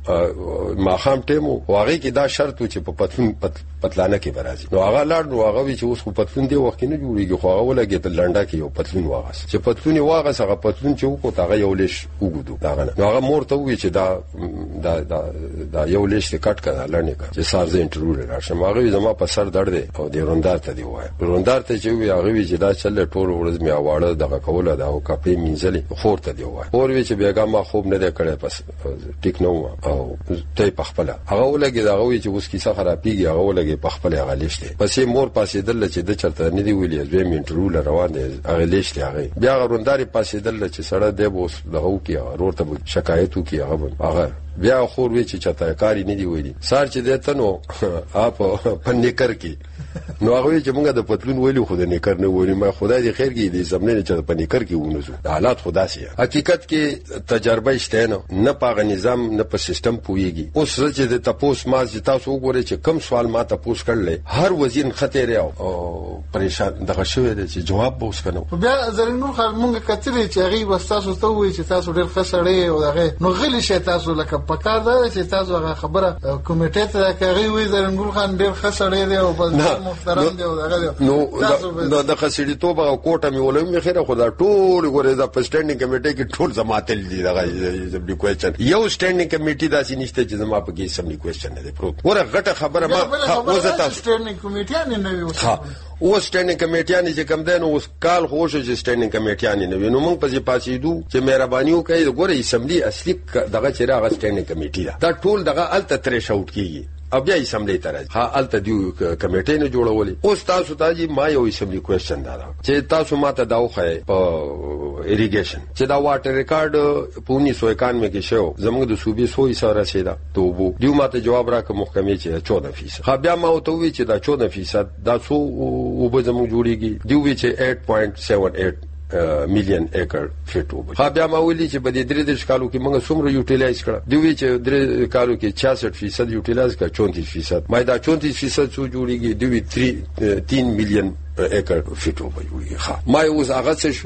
ما خام ټیمو واغې کې دا شرط و چې په پتلون پتلانه کې برازي. نو هغه لاړ نو هغه وی چې اوس خو پتلون دی وخت نه جوړیږي خو هغه ولګي ته لنډه کې یو پتلون واغس چې پتلون واغس هغه پتلون چې وکړ هغه یو لیش وګدو دا نو هغه مور ته وی چې دا دا دا, دا یو لیش کټ کړه لړنه کړه چې سارزه انټرویو راشم. هغه زما په سر درد دی او د روندار ته دی وای روندار ته چې وی هغه وی چې دا چل ټول ورځ می اواړه دغه کوله دا او کپې مینځلې خور ته دی وای اور وی چې بیګا ما خوب نه کړې پس ټیک نو او ته په خپل هغه ولګي دا غوي چې اوس کیسه خرابېږي هغه ولګي په خپل هغه لیشته پسې مور پاسې دل چې د چرته نه دی ویلې زوی منټرول روان دی هغه لیشته هغه بیا غونداري پاسې دل چې سړی دی بوس دغه کی ورته شکایت وکي هغه هغه بیا خور وی چې چاته کاری نه دی ویلي سار چې دته نو اپ پنیکر کی نو هغه چې موږ د پتلون ویلو خو د نیکر نه ویلي ما خدای دې خیر کړي دې زمونه چې پنیکر کی ونوزو حالات خدا سي حقیقت کې تجربه شته نه نه پاغه نظام نه په سیستم پويږي اوس چې د تپوس ما چې تاسو وګورئ چې کم سوال ما تپوس کړل هر وزیر خطر او پریشان دغه شوی دی چې جواب به اوس کنه بیا زرنور خان موږ کتلې چې هغه وستاسو ته وی چې تاسو ډېر خسړې او دغه نو غلی شي تاسو لکه پکار ده چې تاسو هغه خبره کمیټه ته کوي وی زرنور خان ډېر خسړې دی او بس محترم دی او دغه نو د خسړې توبه او کوټه می ولوم خیره خدا ټول ګورې د پسټینډینګ کمیټه کې ټول زماتل دي دغه د کوېشن یو سټینډینګ کمیټه داسې نشته چې زما په کې سم کوېشن نه دی پروت ور غټه خبره ما وزته سټینډینګ کمیټه نه وي ها او سټینډینګ کمیټه چې کم دین اوس کال خوشو چې سټینډینګ کمیټه نه وي نو موږ په پاسې دو چې مهرباني وکړئ ګوره اسمبلی اصلي دغه چې راغ سټینډینګ کمیټه دا ټول دغه الته ترې شاوټ کیږي اب بیا اسمبلی ته راځي ها الته دیو کمیټې نه جوړولې اوس تاسو ته جی ما یو اسمبلی کوېشن دا چې تاسو ماته دا وخه په ایریګیشن چې دا واټر ریکارډ په انیس سو اکانوے کې شو زموږ د صوبې سو ایساره سیدا توبو دیو ماته جواب راک محکمې چې چودہ فیصد ها بیا ما وته وی چې دا چودہ فیصد دا سو وب زموږ جوړیږي دیو وی چې eight point seven eight میلیون ایکر فیټ وب ها بیا ما ویلي چې په دې درې د کالو کې موږ څومره یوټیلایز کړ دی وی چې درې کالو کې چھیاسٹھ فیصد یوټیلایز کړ چونتیس فیصد ما دا چونتیس فیصد څو جوړیږي دی وی تین میلیون ایکر فیټ وب جوړیږي ها ما اوس هغه څه شوي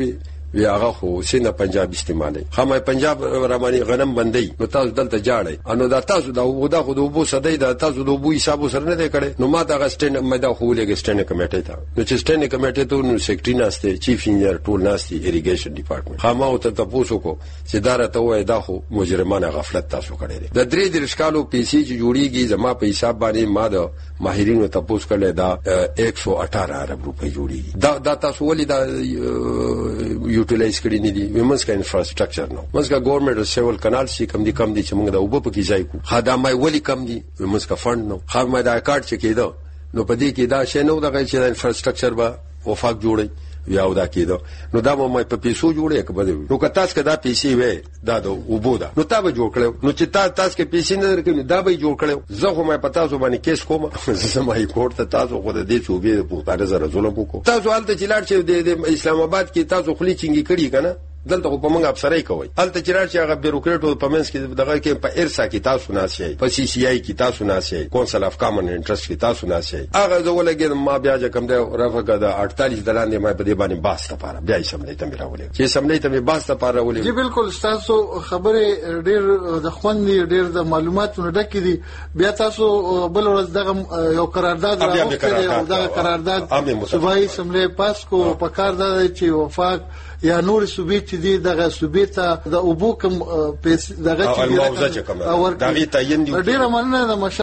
وی هغه خو سینه پنجاب استعمالي خامه پنجاب رامانی غنم بندي نو تاسو دلته جاړي انو دا تاسو دا ودا خو د وبو سدای دا تاسو د وبو حساب سره نه کړي نو ما دا غسټن مدا خو لګ سټن کمیټه ته نو چې سټن کمیټه ته نو سیکریټری ناشته چیف انجینر ټول ناشتي اریګیشن ډپارټمنټ خامه او ته تاسو کو چې دار ته وای دا خو مجرمانه غفلت تاسو کړی د درې درې شکالو پیسې چې جوړیږي زما په حساب باندې ما د ماهرینو تاسو کړل دا ایک سو اٹھارہ ارب روپے جوړیږي دا دا تاسو ولې دا یوټیلایز کړی نه دي ومنس کا انفراستراکچر نو منس کا ګورنمنت سیول کانال سی کم دي کم دي چې موږ دا وب په کې ځای کو خدامای ولی کم دي ومنس کا فند نو خدامای دا کارت چې کېدو نو پدې کې دا شې نو دا چې انفراستراکچر با وفاق جوړي یا ودا کېدو نو دا مې په پیسو جوړې کبه نو که تاسو کدا پیسې وې دا د وبودا نو تا به جوړ کړو نو چې تاسو تاسو کې پیسې نه درکې دا به جوړ کړو زه خو مې پتا سو باندې کیس کوم زما هی کورټ ته تاسو خو د دې صوبې په پاره زره ظلم وکړو تاسو حالت چې لاړ چې د اسلام آباد کې تاسو خلی چنګي کړی کنه دلته په موږ افسرای کوي الته چې راځي هغه بیروکریټ په منځ کې دغه کې په ارسا کې تاسو نه شي په سی سی آی کې تاسو نه شي کونسل اف کامن انټرست کې تاسو نه شي هغه زولګې ما بیا چې کوم دی رافقه د اړتالیس دلاندې ما په دې باندې باس لپاره بیا یې سملې ته میراولې چې سملې ته می باس لپاره ولې جی بالکل تاسو خبره ډېر د خوندې ډېر د معلوماتونو ډکې دي بیا تاسو بل ورځ دغه یو قرارداد راوړل او دغه قرارداد صوبایي سملې پاس کو په کار دا چې وفاق یا نور صوبې چې دي دغه صوبې ته د اوبو کوم پیسې دغه چې او الموضوع چې کوم دا غي تعین دي ډېر مننه د